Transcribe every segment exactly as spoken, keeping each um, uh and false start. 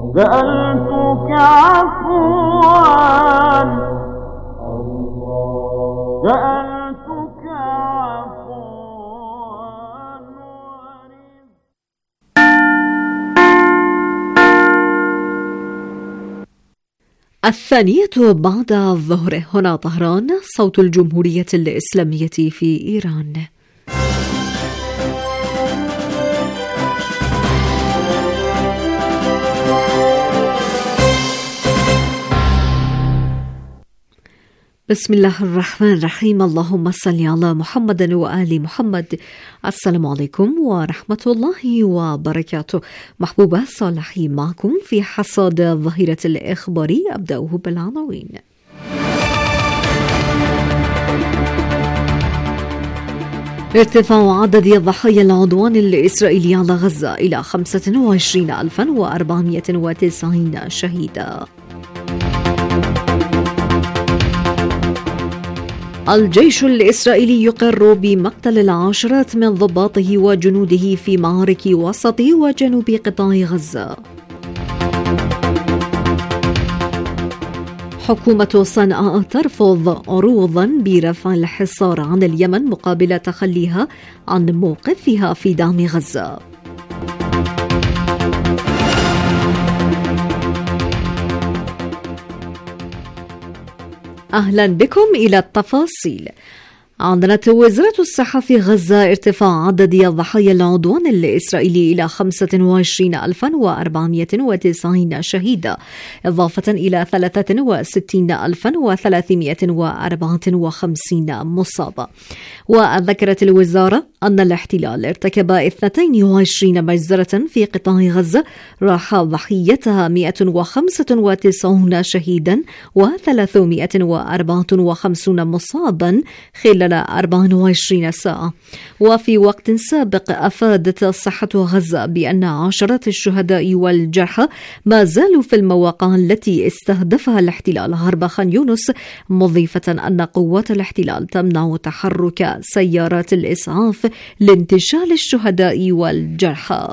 سألتك عفوا سألتك عفوا. الثانية بعد الظهر، هنا طهران، صوت الجمهورية الإسلامية في إيران. بسم الله الرحمن الرحيم. اللهم صل على محمد وآل محمد. السلام عليكم ورحمة الله وبركاته. محبوبة صالحي معكم في حصاد الظهيرة الإخباري. أبدأه بالعناوين. ارتفاع عدد ضحايا العدوان الإسرائيلي على غزة إلى خمسة وعشرين ألفا وأربعمائة وتسعين شهيدا. الجيش الإسرائيلي يقر بمقتل العشرات من ضباطه وجنوده في معارك وسط وجنوب قطاع غزة. حكومة صنعاء ترفض عروضا برفع الحصار عن اليمن مقابل تخليها عن موقفها في دعم غزة. أهلا بكم إلى التفاصيل. أعلنت وزارة الصحة في غزة ارتفاع عدد ضحايا العدوان الإسرائيلي إلى خمسة وعشرين ألفا وأربعمائة وتسعين شهيدا، إضافة إلى ثلاثة وستين ألفا وثلاثمائة وأربعة وخمسين مصابة. وذكرت الوزارة أن الاحتلال ارتكب اثنتين وعشرين مجزرة في قطاع غزة راح ضحيتها مئة وخمسة وتسعين شهيدا وثلاثمائة وأربعة وخمسين مصابا خلال أربع وعشرين ساعة. وفي وقت سابق أفادت صحة غزة بأن عشرات الشهداء والجرحى ما زالوا في المواقع التي استهدفها الاحتلال غرب خان يونس، مضيفة أن قوات الاحتلال تمنع تحرك سيارات الإسعاف لانتشال الشهداء والجرحى.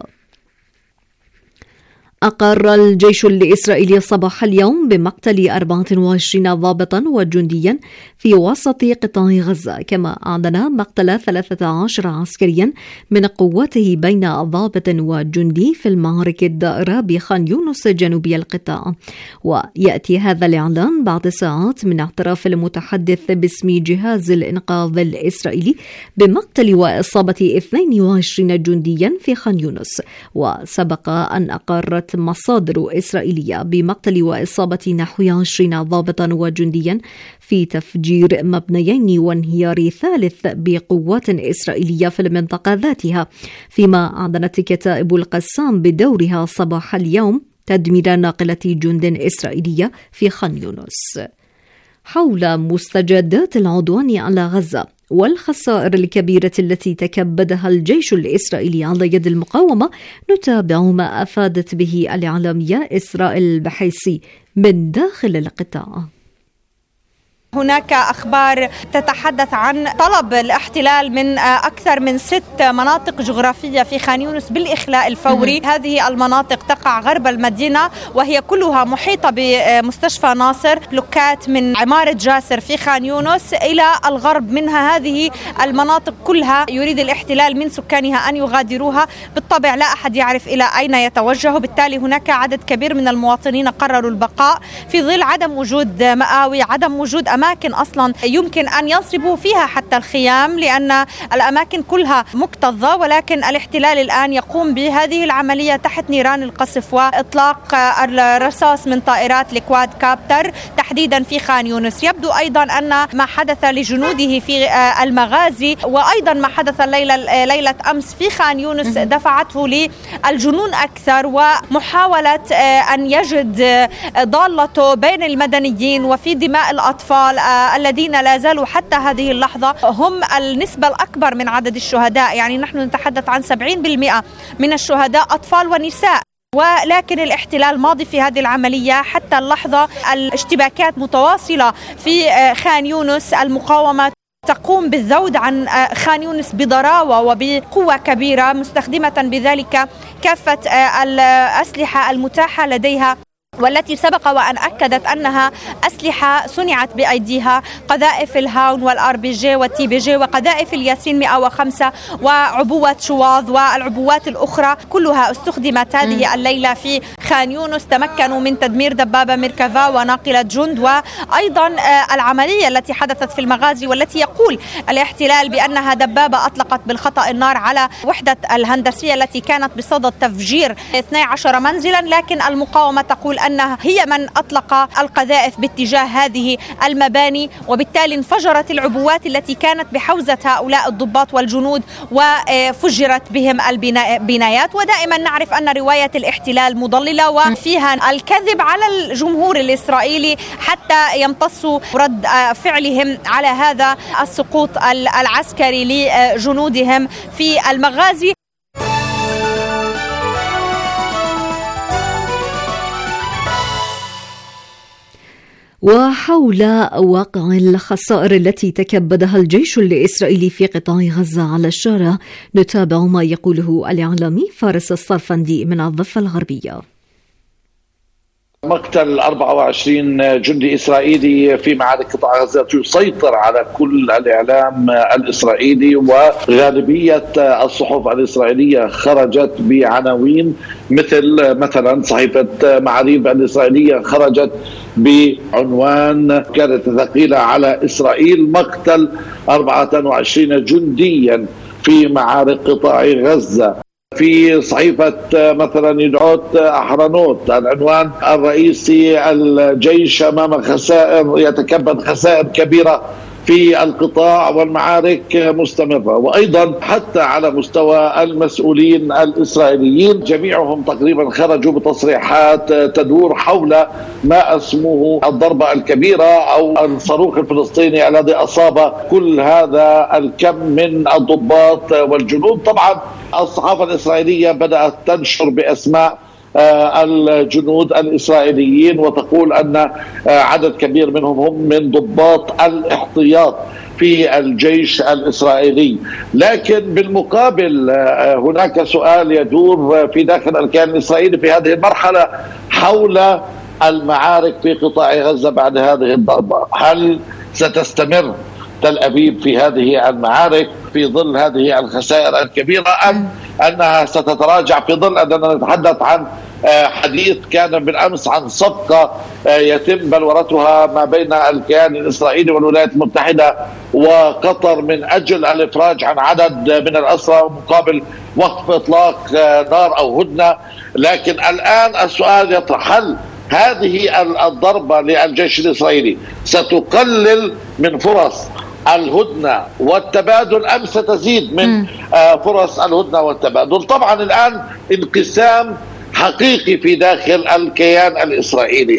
أقر الجيش الإسرائيلي صباح اليوم بمقتل أربعة وعشرين ضابطا وجنديا في وسط قطاع غزة، كما أعلن مقتل ثلاثة عشر عسكريا من قواته بين ضابط وجندي في المعارك الدائرة بخان يونس جنوبي القطاع. ويأتي هذا الإعلان بعد ساعات من اعتراف المتحدث باسم جهاز الإنقاذ الإسرائيلي بمقتل وإصابة اثنين وعشرين جنديا في خان يونس. وسبق أن أقرت مصادر إسرائيلية بمقتل وإصابة نحو عشرين ضابطا وجنديا في تفجير مبنيين وانهيار ثالث بقوات إسرائيلية في المنطقة ذاتها، فيما أعلنت كتائب القسام بدورها صباح اليوم تدمير ناقلة جند إسرائيلية في خان يونس. حول مستجدات العدوان على غزة والخسائر الكبيرة التي تكبدها الجيش الإسرائيلي على يد المقاومة، نتابع ما أفادت به الإعلامية إسراء البحيسي من داخل القطاع. هناك أخبار تتحدث عن طلب الاحتلال من أكثر من ست مناطق جغرافية في خان يونس بالإخلاء الفوري. هذه المناطق تقع غرب المدينة وهي كلها محيطة بمستشفى ناصر، بلوكات من عمارة جاسر في خان يونس إلى الغرب منها. هذه المناطق كلها يريد الاحتلال من سكانها أن يغادروها. بالطبع لا أحد يعرف إلى أين يتوجه، بالتالي هناك عدد كبير من المواطنين قرروا البقاء في ظل عدم وجود مآوي، عدم وجود أماكن أصلا يمكن أن ينصبوا فيها حتى الخيام، لأن الأماكن كلها مكتظة. ولكن الاحتلال الآن يقوم بهذه العملية تحت نيران القصف وإطلاق الرصاص من طائرات الكواد كابتر تحديدا في خان يونس. يبدو أيضا أن ما حدث لجنوده في المغازي وأيضا ما حدث ليلة, ليلة أمس في خان يونس دفعته للجنون أكثر ومحاولة أن يجد ضالته بين المدنيين وفي دماء الأطفال الذين لا زالوا حتى هذه اللحظة هم النسبة الأكبر من عدد الشهداء. يعني نحن نتحدث عن سبعين بالمئة من الشهداء أطفال ونساء، ولكن الاحتلال ماضي في هذه العملية حتى اللحظة. الاشتباكات متواصلة في خان يونس، المقاومة تقوم بالذود عن خان يونس بضراوة وبقوة كبيرة، مستخدمة بذلك كافة الأسلحة المتاحة لديها، والتي سبق وأن أكدت أنها أسلحة صنعت بأيديها، قذائف الهاون والآر بي جي والتي بي جي وقذائف الياسين مئة وخمسة وعبوة شواظ والعبوات الأخرى كلها استخدمت هذه الليلة في خان يونس. تمكنوا من تدمير دبابة ميركافا وناقلة جند، وأيضا العملية التي حدثت في المغازي والتي يقول الاحتلال بأنها دبابة أطلقت بالخطأ النار على وحدة الهندسية التي كانت بصدد تفجير اثني عشر منزلا، لكن المقاومة تقول أنها هي من أطلق القذائف باتجاه هذه المباني، وبالتالي انفجرت العبوات التي كانت بحوزة هؤلاء الضباط والجنود وفجرت بهم البنايات. ودائما نعرف أن رواية الاحتلال مضللة وفيها الكذب على الجمهور الإسرائيلي حتى يمتصوا رد فعلهم على هذا السقوط العسكري لجنودهم في المغازي. وحول واقع الخسائر التي تكبدها الجيش الإسرائيلي في قطاع غزة على الشارع، نتابع ما يقوله الإعلامي فارس الصرفندي من الضفة الغربية. مقتل أربعة وعشرين جندي إسرائيلي في معارك قطاع غزة يسيطر على كل الإعلام الإسرائيلي، وغالبية الصحف الإسرائيلية خرجت بعناوين مثل مثلا صحيفة معاريف الإسرائيلية خرجت بعنوان كانت ثقيلة على إسرائيل: مقتل أربعة وعشرين جنديا في معارك قطاع غزة. في صحيفة مثلا يدعوت أحرنوت العنوان: الرئيسي الجيش أمام خسائر، يتكبد خسائر كبيرة في القطاع والمعارك مستمرة. وأيضا حتى على مستوى المسؤولين الإسرائيليين جميعهم تقريبا خرجوا بتصريحات تدور حول ما اسموه الضربة الكبيرة أو الصاروخ الفلسطيني الذي أصاب كل هذا الكم من الضباط والجنود. طبعا الصحافة الإسرائيلية بدأت تنشر بأسماء الجنود الإسرائيليين وتقول أن عدد كبير منهم هم من ضباط الاحتياط في الجيش الإسرائيلي. لكن بالمقابل هناك سؤال يدور في داخل الكيان الإسرائيلي في هذه المرحلة حول المعارك في قطاع غزة بعد هذه الضربة. هل ستستمر تل أبيب في هذه المعارك في ظل هذه الخسائر الكبيرة، أم أنها ستتراجع في ظل أننا نتحدث عن حديث كان بالأمس عن صفقة يتم بلورتها ما بين الكيان الإسرائيلي والولايات المتحدة وقطر من أجل الإفراج عن عدد من الأسرى مقابل وقف إطلاق نار أو هدنة. لكن الآن السؤال يطرح: هل هذه الضربة للجيش الإسرائيلي ستقلل من فرص الهدنة والتبادل أم ستزيد من فرص الهدنة والتبادل؟ طبعا الآن انقسام حقيقي في داخل الكيان الإسرائيلي.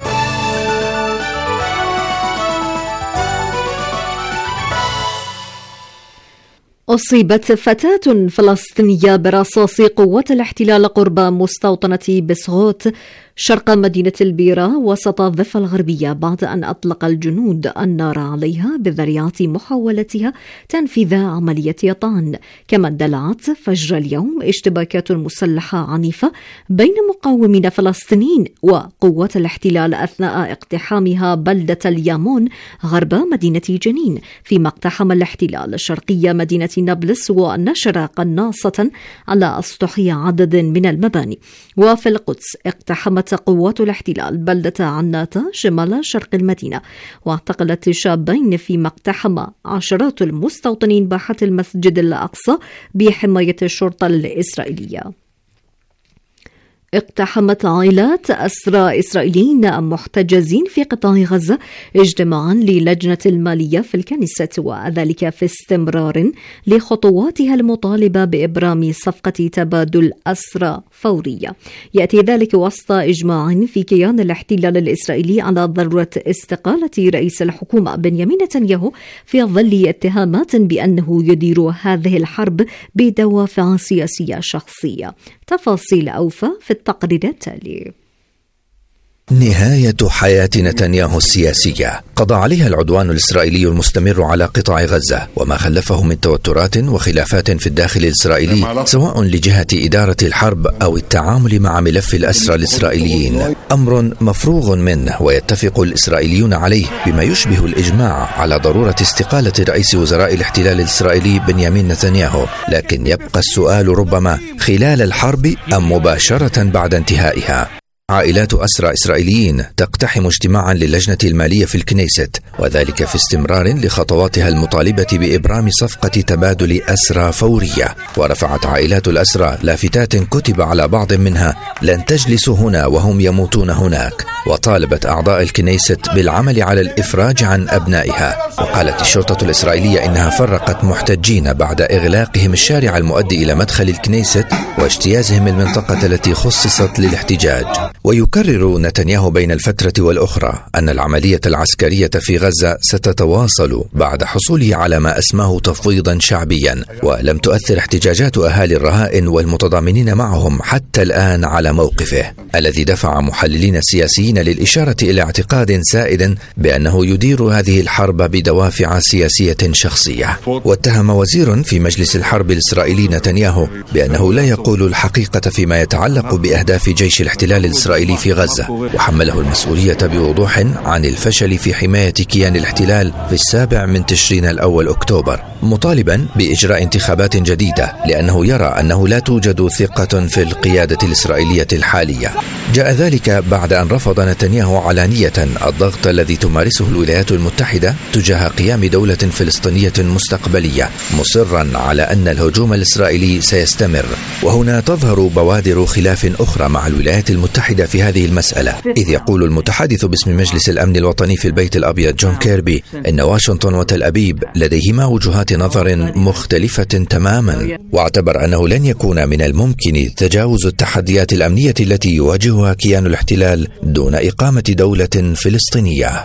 أصيبت فتاة فلسطينية برصاص قوات الاحتلال قرب مستوطنة بسغوت شرق مدينة البيرة وسط الضفة الغربية بعد أن أطلق الجنود النار عليها بذريعة محاولتها تنفيذ عملية طعن. كما اندلعت فجر اليوم اشتباكات مسلحة عنيفة بين مقاومين فلسطينيين وقوات الاحتلال أثناء اقتحامها بلدة اليامون غرب مدينة جنين، فيما اقتحم الاحتلال شرقية مدينة نابلس ونشر قناصة على أسطح عدد من المباني. وفي القدس اقتحمت قوات الاحتلال بلدة عناتة شمال شرق المدينة واعتقلت شابين، فيما اقتحم عشرات المستوطنين باحة المسجد الأقصى بحماية الشرطة الإسرائيلية. اقتحمت عائلات أسرى إسرائيليين محتجزين في قطاع غزة اجتماعا للجنة المالية في الكنيسة، وذلك في استمرار لخطواتها المطالبة بإبرام صفقة تبادل أسرى فورية. يأتي ذلك وسط إجماع في كيان الاحتلال الإسرائيلي على ضرورة استقالة رئيس الحكومة بنيامين نتنياهو في ظل اتهامات بأنه يدير هذه الحرب بدوافع سياسية شخصية. تفاصيل أوفى في التقرير التالي. نهاية حياة نتنياهو السياسية قضى عليها العدوان الإسرائيلي المستمر على قطاع غزة وما خلفه من توترات وخلافات في الداخل الإسرائيلي سواء لجهة إدارة الحرب أو التعامل مع ملف الأسرى الإسرائيليين، أمر مفروغ منه ويتفق الإسرائيليون عليه بما يشبه الإجماع على ضرورة استقالة رئيس وزراء الاحتلال الإسرائيلي بنيامين نتنياهو. لكن يبقى السؤال ربما خلال الحرب أم مباشرة بعد انتهائها. عائلات أسرى إسرائيليين تقتحم اجتماعا للجنة المالية في الكنيست، وذلك في استمرار لخطواتها المطالبة بإبرام صفقة تبادل أسرى فورية. ورفعت عائلات الأسرى لافتات كتب على بعض منها: لن تجلسوا هنا وهم يموتون هناك. وطالبت أعضاء الكنيست بالعمل على الإفراج عن أبنائها. وقالت الشرطة الإسرائيلية إنها فرقت محتجين بعد إغلاقهم الشارع المؤدي إلى مدخل الكنيست واجتيازهم المنطقة التي خصصت للاحتجاج. ويكرر نتنياهو بين الفترة والأخرى أن العملية العسكرية في غزة ستتواصل بعد حصوله على ما أسماه تفويضا شعبيا، ولم تؤثر احتجاجات أهالي الرهائن والمتضامنين معهم حتى الآن على موقفه، الذي دفع محللين سياسيين للإشارة إلى اعتقاد سائد بأنه يدير هذه الحرب بدوافع سياسية شخصية. واتهم وزير في مجلس الحرب الإسرائيلي نتنياهو بأنه لا يقول الحقيقة فيما يتعلق بأهداف جيش الاحتلال الإسرائيلي في غزة، وحمله المسؤولية بوضوح عن الفشل في حماية كيان الاحتلال في السابع من تشرين الأول أكتوبر، مطالبا بإجراء انتخابات جديدة لأنه يرى أنه لا توجد ثقة في القيادة الإسرائيلية الحالية. جاء ذلك بعد أن رفض نتنياهو علانية الضغط الذي تمارسه الولايات المتحدة تجاه قيام دولة فلسطينية مستقبلية، مصرا على أن الهجوم الإسرائيلي سيستمر. وهنا تظهر بوادر خلاف أخرى مع الولايات المتحدة في هذه المسألة، إذ يقول المتحدث باسم مجلس الأمن الوطني في البيت الأبيض جون كيربي إن واشنطن وتل أبيب لديهما وجهات نظر مختلفة تماما، واعتبر أنه لن يكون من الممكن تجاوز التحديات الأمنية التي يواجهها كيان الاحتلال دون إقامة دولة فلسطينية.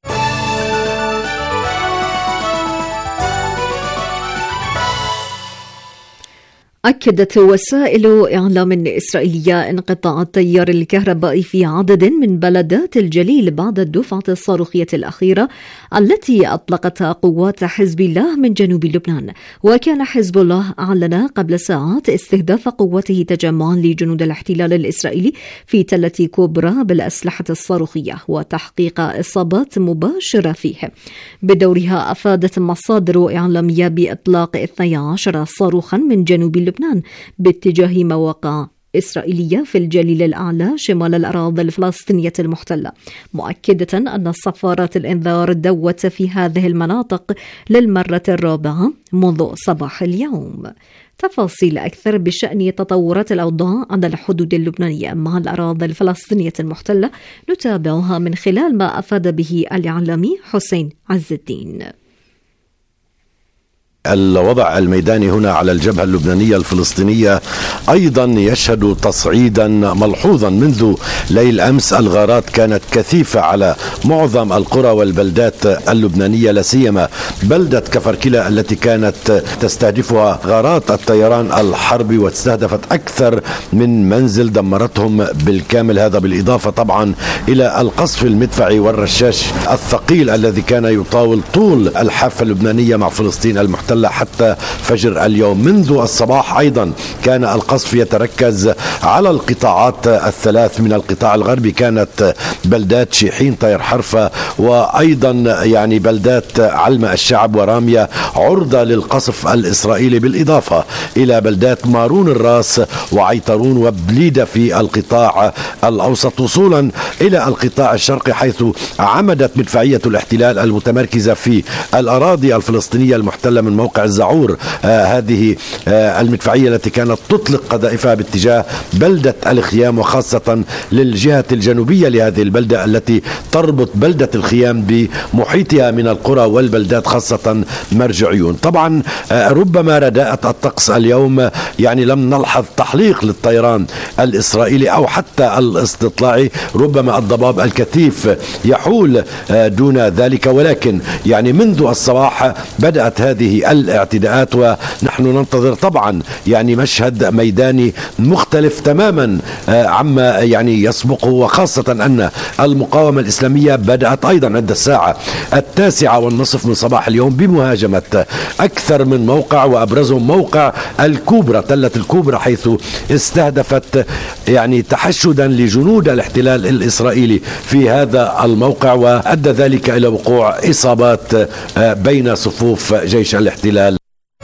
أكدت وسائل إعلام إسرائيلية انقطاع التيار الكهربائي في عدد من بلدات الجليل بعد الدفعة الصاروخية الأخيرة التي أطلقتها قوات حزب الله من جنوب لبنان. وكان حزب الله أعلن قبل ساعات استهداف قوته تجمعا لجنود الاحتلال الإسرائيلي في تلة كوبرا بالأسلحة الصاروخية وتحقيق إصابات مباشرة فيه. بدورها أفادت مصادر إعلامية بإطلاق اثني عشر صاروخا من جنوب لبنان لبنان باتجاه مواقع إسرائيلية في الجليل الأعلى شمال الأراضي الفلسطينية المحتلة، مؤكدة أن صفارات الإنذار دوت في هذه المناطق للمرة الرابعة منذ صباح اليوم. تفاصيل أكثر بشأن تطورات الأوضاع على الحدود اللبنانية مع الأراضي الفلسطينية المحتلة نتابعها من خلال ما أفاد به الإعلامي حسين عز الدين. الوضع الميداني هنا على الجبهة اللبنانية الفلسطينية أيضا يشهد تصعيدا ملحوظا. منذ ليل أمس الغارات كانت كثيفة على معظم القرى والبلدات اللبنانية، لا سيما بلدة كفركلة التي كانت تستهدفها غارات الطيران الحربي واستهدفت أكثر من منزل دمرتهم بالكامل. هذا بالإضافة طبعا إلى القصف المدفعي والرشاش الثقيل الذي كان يطاول طول الحافة اللبنانية مع فلسطين المحتلة حتى فجر اليوم. منذ الصباح أيضا كان القصف يتركز على القطاعات الثلاث من القطاع الغربي، كانت بلدات شيحين طير حرفة وأيضا يعني بلدات علمة الشعب ورامية عرضة للقصف الإسرائيلي، بالإضافة إلى بلدات مارون الراس وعيطرون وبليدة في القطاع الأوسط، وصولا إلى القطاع الشرقي حيث عمدت مدفعية الاحتلال المتمركزة في الأراضي الفلسطينية المحتلة من موقع الزعور آه هذه آه المدفعية التي كانت تطلق قذائفها باتجاه بلدة الخيام، وخاصة للجهة الجنوبية لهذه البلدة التي تربط بلدة الخيام بمحيطها من القرى والبلدات خاصة مرجعيون. طبعا آه ربما رداءة الطقس اليوم يعني لم نلحظ تحليق للطيران الإسرائيلي أو حتى الاستطلاعي، ربما الضباب الكثيف يحول دون ذلك. ولكن يعني منذ الصباح بدأت هذه الاعتداءات، ونحن ننتظر طبعا يعني مشهد ميداني مختلف تماما عما يعني يسبقه، وخاصة أن المقاومة الإسلامية بدأت أيضا عند الساعة التاسعة والنصف من صباح اليوم بمهاجمة أكثر من موقع، وأبرزهم موقع الكوبرى، تلة الكوبرى، حيث استهدفت يعني تحشدا لجنود الاحتلال الإسرائيلي في هذا الموقع، وأدى ذلك إلى وقوع إصابات بين صفوف جيش الاحتلال.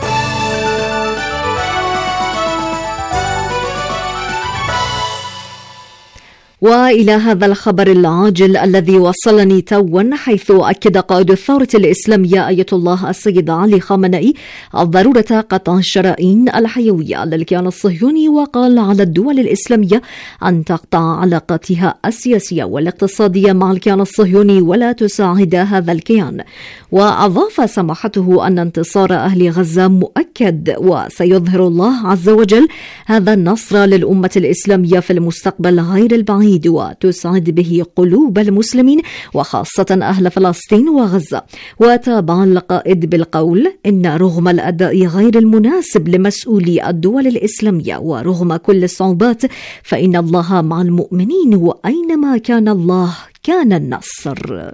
وإلى هذا الخبر العاجل الذي وصلني توا، حيث أكد قائد الثورة الإسلامية آية الله السيد علي خامنئي ضرورة قطع الشرائين الحيوية للكيان الصهيوني، وقال على الدول الإسلامية أن تقطع علاقاتها السياسية والاقتصادية مع الكيان الصهيوني ولا تساعد هذا الكيان. وأضاف سماحته أن انتصار أهل غزة مؤكد، وسيظهر الله عز وجل هذا النصر للأمة الإسلامية في المستقبل غير البعيد، وتسعد به قلوب المسلمين وخاصة أهل فلسطين وغزة. وتابع القائد بالقول إن رغم الأداء غير المناسب لمسؤولي الدول الإسلامية ورغم كل الصعوبات فإن الله مع المؤمنين، وأينما كان الله كان النصر.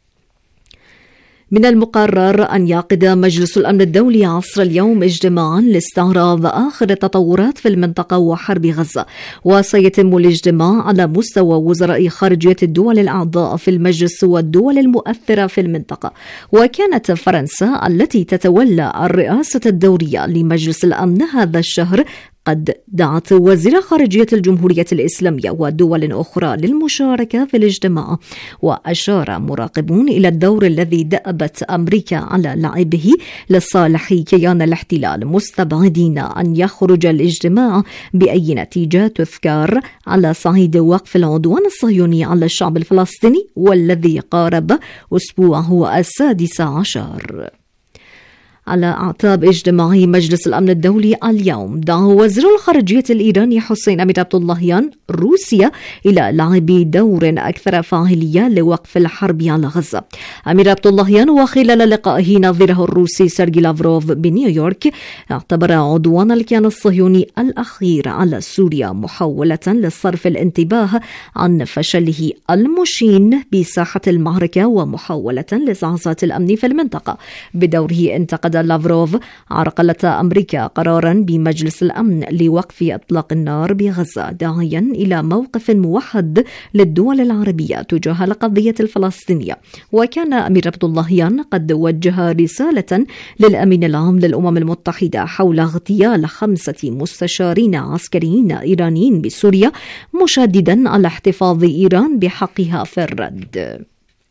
من المقرر أن يعقد مجلس الأمن الدولي عصر اليوم اجتماعا لاستعراض آخر التطورات في المنطقة وحرب غزة، وسيتم الاجتماع على مستوى وزراء خارجية الدول الأعضاء في المجلس والدول المؤثرة في المنطقة. وكانت فرنسا التي تتولى الرئاسة الدورية لمجلس الأمن هذا الشهر قد دعت وزير خارجية الجمهورية الإسلامية ودول أخرى للمشاركة في الاجتماع. وأشار مراقبون إلى الدور الذي دأبت أمريكا على لعبه لصالح كيان الاحتلال، مستبعدين أن يخرج الاجتماع بأي نتيجة تذكر على صعيد وقف العدوان الصهيوني على الشعب الفلسطيني والذي قارب أسبوعه السادس عشر. على أعتاب اجتماع مجلس الأمن الدولي اليوم، دعا وزير الخارجية الإيراني حسين أمير عبد اللهيان روسيا إلى لعب دور أكثر فاعلية لوقف الحرب على غزة. أمير عبد اللهيان وخلال لقائه نظيره الروسي سيرجي لافروف بنيويورك اعتبر عدوان الكيان الصهيوني الأخير على سوريا محاولة لصرف الانتباه عن فشله المشين بساحة المعركة ومحاولة لزعزعة الأمن في المنطقة. بدوره انتقد لافروف عرقلة أمريكا قرارا بمجلس الأمن لوقف إطلاق النار بغزة، داعيا إلى موقف موحد للدول العربية تجاه القضية الفلسطينية. وكان أمير عبد اللهيان قد وجه رسالة للأمين العام للأمم المتحدة حول اغتيال خمسة مستشارين عسكريين إيرانيين بسوريا، مشددا على احتفاظ إيران بحقها في الرد.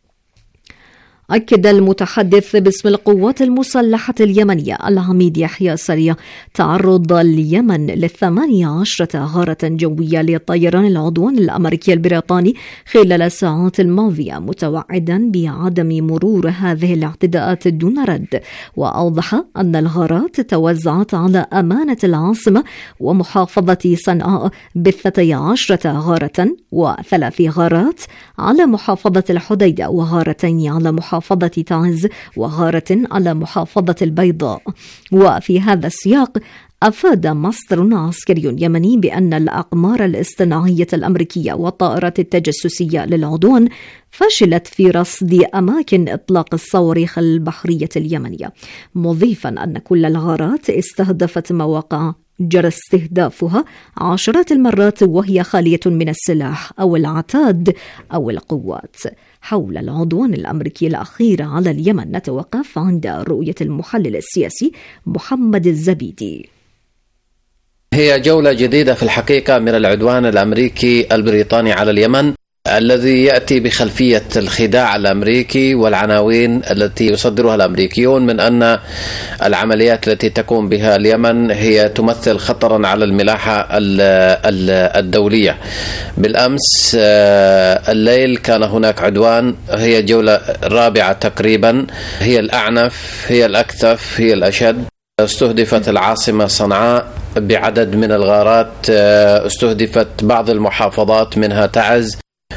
أكد المتحدث باسم القوات المسلحة اليمنية العميد يحيى سريع تعرض اليمن للثمانية عشرة غارة جوية لطيران العدوان الأمريكي البريطاني خلال الساعات الماضية، متوعدا بعدم مرور هذه الاعتداءات دون رد. وأوضح أن الغارات توزعت على أمانة العاصمة ومحافظة صنعاء باثنتي عشرة غارة، وثلاث غارات على محافظة الحديدة، وغارتين على محافظة محافظة تعز، وغارة على محافظة البيضاء. وفي هذا السياق أفاد مصدر عسكري يمني بأن الأقمار الاصطناعية الأمريكية والطائرات التجسسية للعدوان فشلت في رصد أماكن إطلاق الصواريخ البحرية اليمنية، مضيفا أن كل الغارات استهدفت مواقع جرى استهدافها عشرات المرات وهي خالية من السلاح أو العتاد أو القوات. حول العدوان الأمريكي الأخير على اليمن نتوقف عند رؤية المحلل السياسي محمد الزبيدي. هي جولة جديدة في الحقيقة من العدوان الأمريكي البريطاني على اليمن، الذي يأتي بخلفية الخداع الأمريكي والعناوين التي يصدرها الأمريكيون من أن العمليات التي تقوم بها اليمن هي تمثل خطرا على الملاحة الدولية. بالأمس الليل كان هناك عدوان، هي جولة رابعة تقريبا، هي الأعنف، هي الأكثف، هي الأشد. استهدفت العاصمة صنعاء بعدد من الغارات، استهدفت بعض المحافظات منها تعز،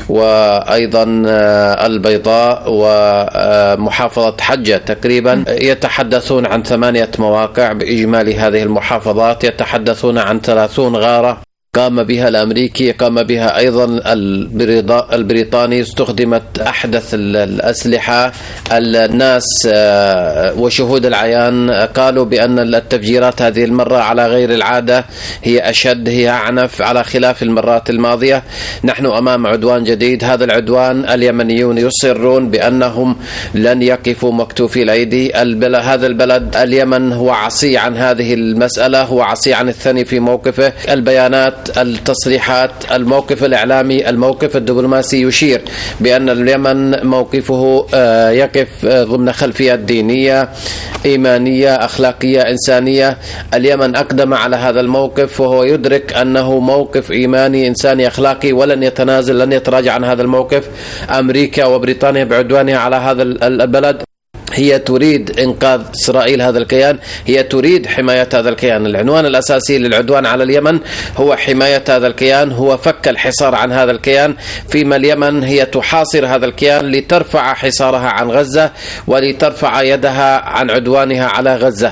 وأيضا البيضاء ومحافظة حجة تقريبا، يتحدثون عن ثمانية مواقع بإجمالي هذه المحافظات، يتحدثون عن ثلاثون غارة قام بها الأمريكي، قام بها أيضا البريطاني، استخدمت أحدث الأسلحة. الناس وشهود العيان قالوا بأن التفجيرات هذه المرة على غير العادة، هي أشد، هي أعنف على خلاف المرات الماضية. نحن أمام عدوان جديد. هذا العدوان اليمنيون يصرون بأنهم لن يقفوا مكتوفي الأيدي. البلد هذا البلد اليمن هو عصي عن هذه المسألة، هو عصي عن الثاني في موقفه. البيانات، التصريحات، الموقف الإعلامي، الموقف الدبلوماسي يشير بأن اليمن موقفه يقف ضمن خلفيات دينية، إيمانية، أخلاقية، إنسانية. اليمن أقدم على هذا الموقف، وهو يدرك أنه موقف إيماني إنساني أخلاقي، ولن يتنازل، لن يتراجع عن هذا الموقف. أمريكا وبريطانيا بعدوانها على هذا البلد هي تريد إنقاذ إسرائيل هذا الكيان، هي تريد حماية هذا الكيان. العنوان الأساسي للعدوان على اليمن هو حماية هذا الكيان، هو فك الحصار عن هذا الكيان، فيما اليمن هي تحاصر هذا الكيان لترفع حصارها عن غزة ولترفع يدها عن عدوانها على غزة.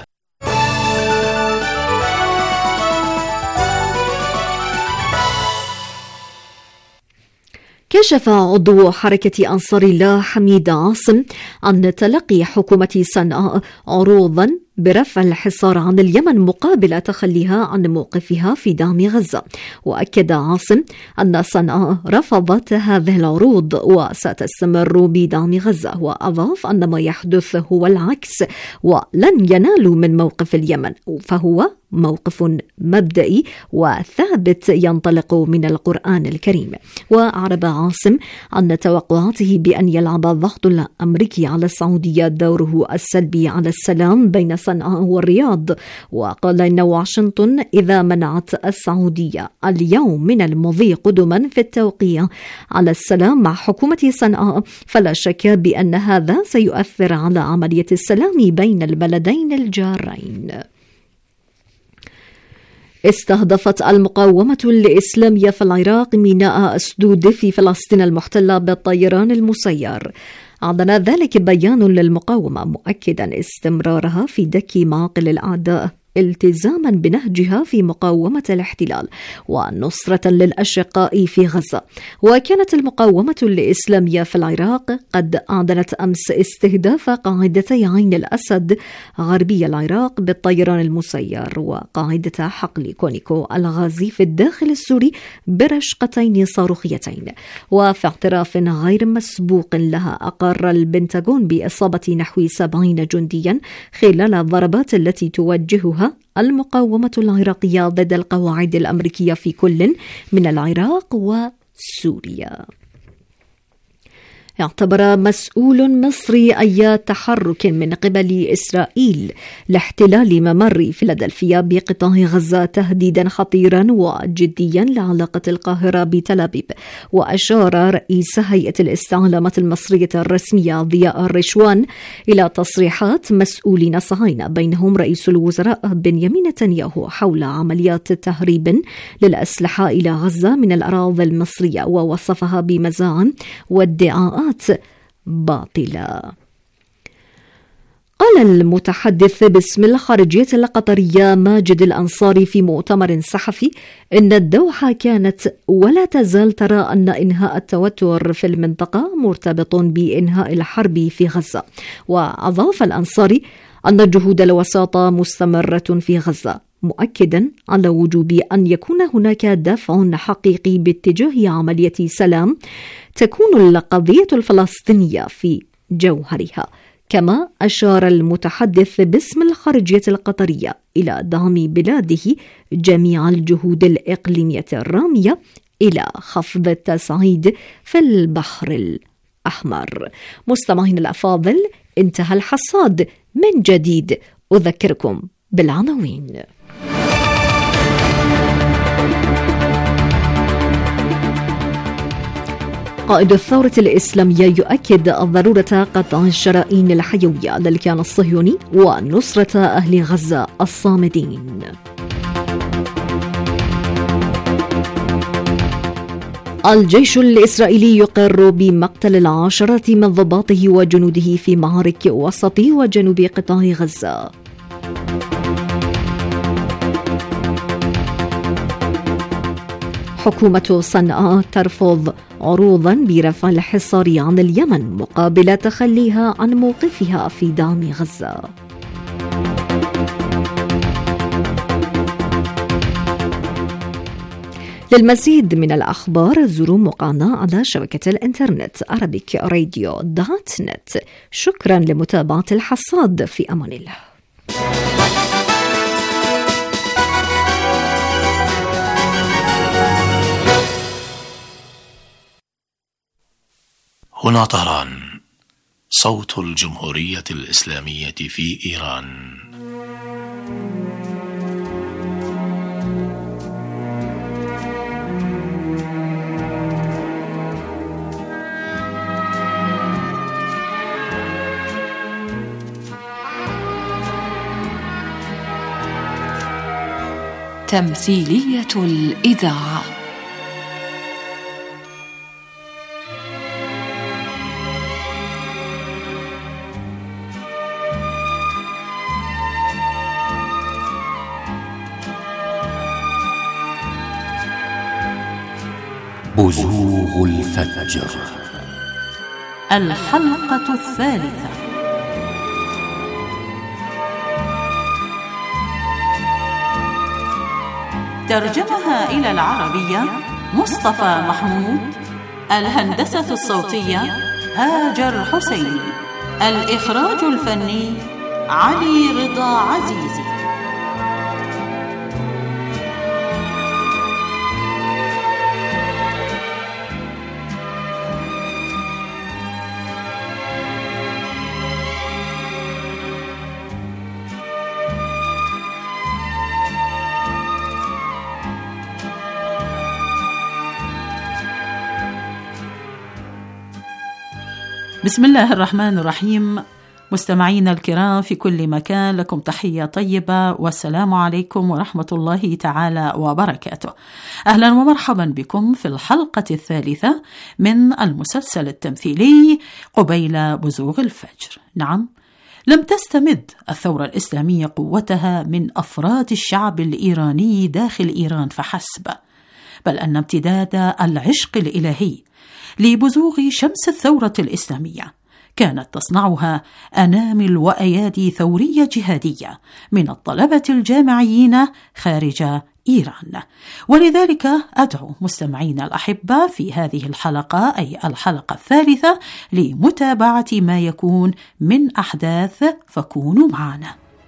كشف عضو حركة أنصار الله حميد عاصم عن تلقي حكومة صنعاء عروضا برفع الحصار عن اليمن مقابل تخليها عن موقفها في دعم غزة. وأكد عاصم أن صنعاء رفضت هذه العروض وستستمر بدعم غزة، وأضاف أن ما يحدث هو العكس ولن ينالوا من موقف اليمن، فهو موقف مبدئي وثابت ينطلق من القرآن الكريم. وأعرب عاصم عن توقعاته بأن يلعب الضغط الأمريكي على السعودية دوره السلبي على السلام بين صنعاء والرياض، وقال إن واشنطن إذا منعت السعودية اليوم من المضي قدما في التوقيع على السلام مع حكومة صنعاء فلا شك بأن هذا سيؤثر على عملية السلام بين البلدين الجارين. استهدفت المقاومة الإسلامية في العراق ميناء أسدود في فلسطين المحتلة بالطيران المسير. أعلن ذلك بيان للمقاومة مؤكدا استمرارها في دك معاقل الأعداء التزاما بنهجها في مقاومة الاحتلال ونصرة للأشقاء في غزة. وكانت المقاومة الإسلامية في العراق قد أعلنت أمس استهداف قاعدتي عين الأسد غربي العراق بالطيران المسير وقاعدة حقل كونيكو الغازي في الداخل السوري برشقتين صاروخيتين. وفي اعتراف غير مسبوق لها أقر البنتاغون بإصابة نحو سبعين جنديا خلال الضربات التي توجهها المقاومة العراقية ضد القواعد الأمريكية في كل من العراق وسوريا. اعتبر مسؤول مصري أي تحرك من قبل إسرائيل لاحتلال ممر فيلادلفيا بقطاع غزة تهديدا خطيرا وجديا لعلاقة القاهرة بتل أبيب. وأشار رئيس هيئة الاستعلامات المصرية الرسمية ضياء الرشوان إلى تصريحات مسؤولين صهاينة بينهم رئيس الوزراء بنيامين نتنياهو حول عمليات تهريب للأسلحة إلى غزة من الأراضي المصرية، ووصفها بمزاعم وادعاءات باطلة. قال المتحدث باسم الخارجية القطرية ماجد الأنصاري في مؤتمر صحفي إن الدوحة كانت ولا تزال ترى أن إنهاء التوتر في المنطقة مرتبط بإنهاء الحرب في غزة. وأضاف الأنصاري أن الجهود الوساطة مستمرة في غزة، مؤكدا على وجوب أن يكون هناك دفع حقيقي باتجاه عملية سلام تكون القضية الفلسطينية في جوهرها. كما أشار المتحدث باسم الخارجية القطرية إلى دعم بلاده جميع الجهود الإقليمية الرامية إلى خفض التصعيد في البحر الأحمر. مستمعين الأفاضل، انتهى الحصاد من جديد. أذكركم بالعناوين. قائد الثورة الإسلامية يؤكد ضرورة قطع الشرائين الحيوية للكيان الصهيوني ونصرة أهل غزة الصامدين. الجيش الإسرائيلي يقر بمقتل العشرة من ضباطه وجنوده في معارك وسط وجنوب قطاع غزة. حكومة صنعاء ترفض عروضا برفع الحصار عن اليمن مقابل تخليها عن موقفها في دعم غزة. للمزيد من الأخبار زوروا موقعنا على شبكة الإنترنت أرابيك راديو دوت نت. شكرا لمتابعة الحصاد، في أمان الله. هنا طهران، صوت الجمهورية الإسلامية في إيران. تمثيلية الإذاعة. بزوغ الفجر، الحلقة الثالثة. ترجمها إلى العربية مصطفى محمود. الهندسة الصوتية هاجر حسين. الإخراج الفني علي رضا عزيزي. بسم الله الرحمن الرحيم. مستمعينا الكرام في كل مكان، لكم تحية طيبة والسلام عليكم ورحمة الله تعالى وبركاته. أهلا ومرحبا بكم في الحلقة الثالثة من المسلسل التمثيلي قبيل بزوغ الفجر. نعم، لم تستمد الثورة الإسلامية قوتها من أفراد الشعب الإيراني داخل إيران فحسب، بل أن امتداد العشق الإلهي لبزوغ شمس الثورة الإسلامية كانت تصنعها أنامل وأيادي ثورية جهادية من الطلبة الجامعيين خارج إيران. ولذلك أدعو مستمعينا الأحبة في هذه الحلقة، أي الحلقة الثالثة، لمتابعة ما يكون من أحداث، فكونوا معنا.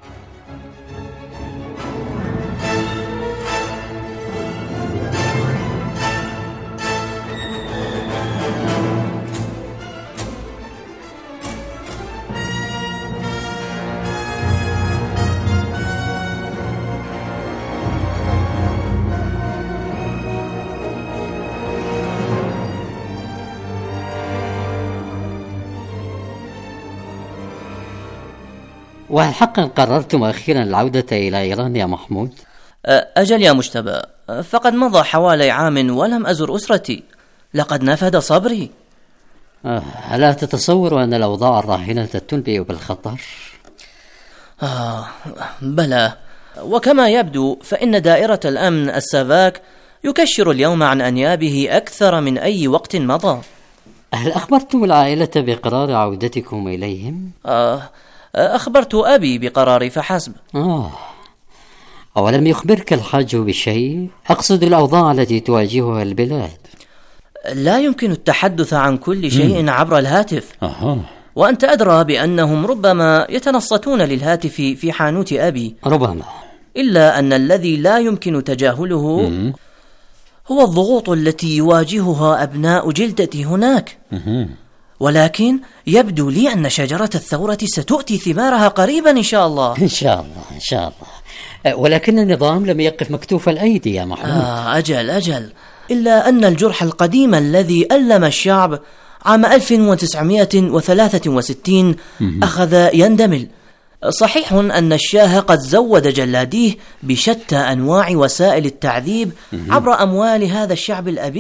وهل حقا قررتم أخيرا العودة إلى إيران يا محمود؟ أجل يا مجتبى، فقد مضى حوالي عام ولم أزر أسرتي، لقد نفد صبري. ألا تتصور أن الأوضاع الراهنة تنبئ بالخطر؟ آه بلى، وكما يبدو فإن دائرة الأمن السافاك يكشر اليوم عن أنيابه أكثر من أي وقت مضى. هل أخبرتم العائلة بقرار عودتكم إليهم؟ آه أخبرت أبي بقراري فحسب. آه أولم يخبرك الحاج بشيء؟ أقصد الأوضاع التي تواجهها البلاد. لا يمكن التحدث عن كل شيء م. عبر الهاتف. أها. وأنت أدرى بأنهم ربما يتنصتون للهاتف في حانوت أبي. ربما. إلا أن الذي لا يمكن تجاهله م. هو الضغوط التي يواجهها أبناء جلدتي هناك. م. ولكن يبدو لي أن شجرة الثورة ستؤتي ثمارها قريبا إن شاء الله. إن شاء الله إن شاء الله. ولكن النظام لم يقف مكتوف الأيدي يا محمود. آه أجل أجل إلا أن الجرح القديم الذي ألم الشعب عام ألف وتسعمائة وثلاثة وستين أخذ يندمل. صحيح أن الشاه قد زود جلاديه بشتى أنواع وسائل التعذيب عبر أموال هذا الشعب الأبي،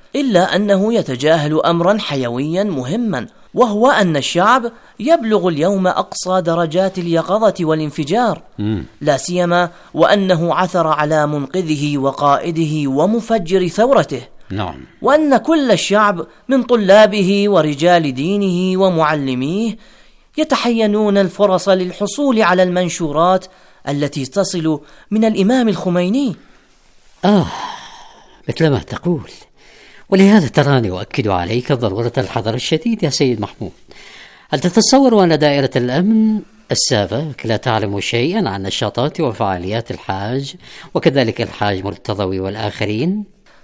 إلا أنه يتجاهل أمرا حيويا مهما، وهو أن الشعب يبلغ اليوم أقصى درجات اليقظة والانفجار، لا سيما وأنه عثر على منقذه وقائده ومفجر ثورته. نعم. وأن كل الشعب من طلابه ورجال دينه ومعلميه يتحينون الفرص للحصول على المنشورات التي تصل من الإمام الخميني. آه، مثل ما تقول، ولهذا تراني أؤكد عليك ضرورة الحذر الشديد يا سيد محمود. هل تتصور أن دائرة الأمن السابق لا تعلم شيئا عن نشاطات وفعاليات الحاج وكذلك الحاج مرتضوي والآخرين؟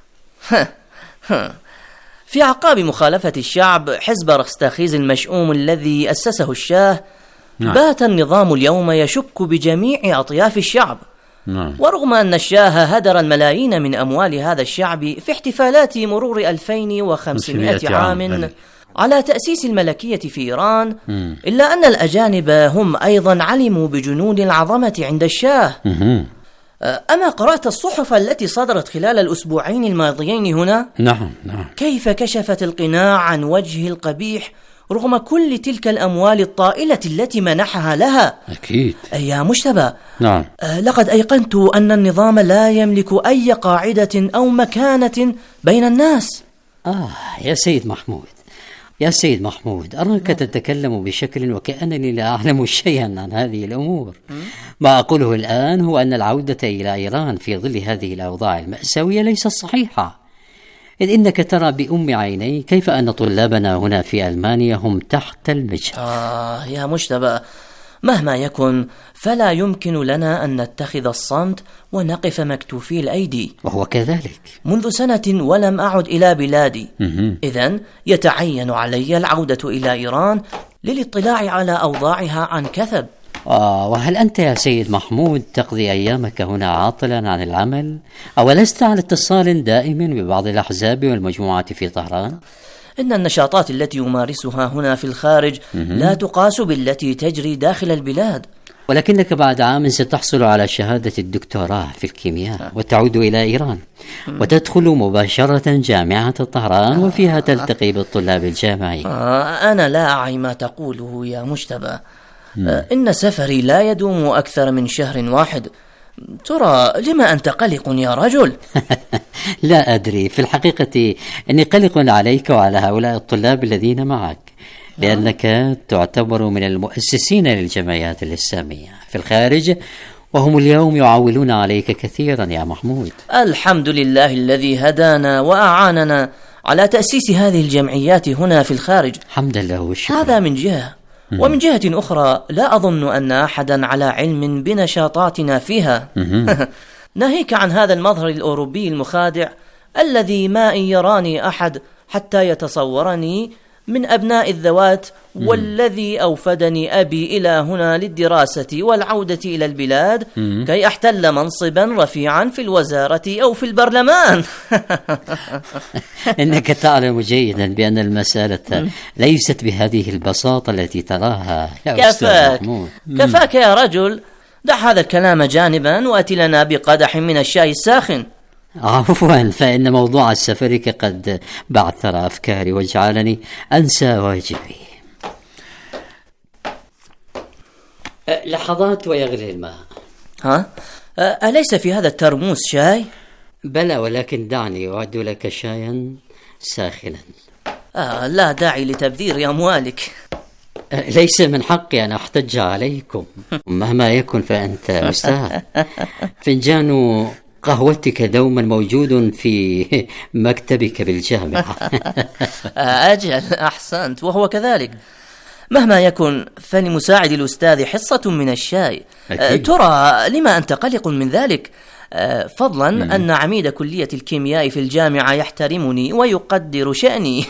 في أعقاب مخالفة الشعب حزب رستاخيز المشؤوم الذي أسسه الشاه، نعم. بات النظام اليوم يشك بجميع أطياف الشعب، نعم. ورغم أن الشاه هدر الملايين من أموال هذا الشعب في احتفالات مرور ألفين وخمسمائة عام, عام على تأسيس الملكية في إيران، مم. إلا أن الأجانب هم أيضا علموا بجنون العظمة عند الشاه. مم. أما قرأت الصحف التي صدرت خلال الأسبوعين الماضيين هنا؟ نعم نعم. كيف كشفت القناع عن وجهه القبيح رغم كل تلك الأموال الطائلة التي منحها لها. أكيد يا مجتبى، نعم. لقد أيقنت أن النظام لا يملك أي قاعدة أو مكانة بين الناس. آه يا سيد محمود، يا سيد محمود، أراك تتكلم بشكل وكأنني لا أعلم شيئا عن هذه الأمور. ما أقوله الآن هو أن العودة إلى إيران في ظل هذه الأوضاع المأساوية ليست صحيحة، إذ إنك ترى بأم عيني كيف أن طلابنا هنا في ألمانيا هم تحت المجهر. آه يا مجتبى، مهما يكن فلا يمكن لنا أن نتخذ الصمت ونقف مكتوفي الأيدي، وهو كذلك منذ سنة ولم أعد إلى بلادي. إذن يتعين علي العودة إلى إيران للاطلاع على أوضاعها عن كثب. آه وهل أنت يا سيد محمود تقضي أيامك هنا عاطلا عن العمل، أو لست على اتصال دائم ببعض الأحزاب والمجموعات في طهران؟ إن النشاطات التي يمارسها هنا في الخارج لا تقاس بالتي تجري داخل البلاد. ولكنك بعد عام ستحصل على شهادة الدكتوراه في الكيمياء وتعود إلى إيران وتدخل مباشرة جامعة طهران وفيها تلتقي بالطلاب الجامعيين. آه أنا لا أعي ما تقوله يا مجتبى. آه إن سفري لا يدوم أكثر من شهر واحد. ترى لما أنت قلق يا رجل؟ لا أدري، في الحقيقة إني قلق عليك وعلى هؤلاء الطلاب الذين معك، لأنك تعتبر من المؤسسين للجمعيات الإسلامية في الخارج، وهم اليوم يعولون عليك كثيرا يا محمود. الحمد لله الذي هدانا وأعاننا على تأسيس هذه الجمعيات هنا في الخارج. حمدا له والشكر. هذا من جهة، ومن جهة أخرى لا أظن أن أحدا على علم بنشاطاتنا فيها. ناهيك عن هذا المظهر الأوروبي المخادع الذي ما إن يراني أحد حتى يتصورني من أبناء الذوات، والذي أوفدني أبي إلى هنا للدراسة والعودة إلى البلاد كي أحتل منصبا رفيعا في الوزارة أو في البرلمان. إنك تعلم جيدا بأن المسألة ليست بهذه البساطة التي تراها يا أستاذ محمود. كفاك يا رجل، دع هذا الكلام جانبا وأتي لنا بقدح من الشاي الساخن. عفوا، فإن موضوع سفرك قد بعثر أفكاري وجعلني أنسى واجبي. لحظات ويغلي الماء. ها؟ أليس في هذا الترموس شاي؟ بلى، ولكن دعني أعد لك شايا ساخنا. آه لا داعي لتبذير أموالك. ليس من حقي أن أحتج عليكم، مهما يكن فأنت مستاهل. فنجان قهوتك دوما موجود في مكتبك بالجامعة. أجل، أحسنت، وهو كذلك. مهما يكن فلمساعد الأستاذ حصة من الشاي. أكيد. ترى لما أنت قلق من ذلك؟ فضلا مم. أن عميد كلية الكيمياء في الجامعة يحترمني ويقدر شأني.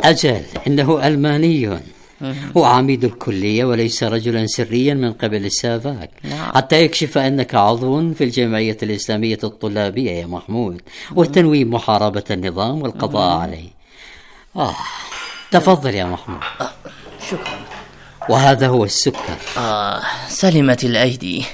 أجل، إنه ألماني هو عميد الكلية وليس رجلا سريا من قبل السافاك، حتى يكشف أنك عضو في الجمعية الإسلامية الطلابية يا محمود، وتنوي محاربة النظام والقضاء عليه. آه تفضل يا محمود. آه شكرا. وهذا هو السكر. آه سلمت الأيدي.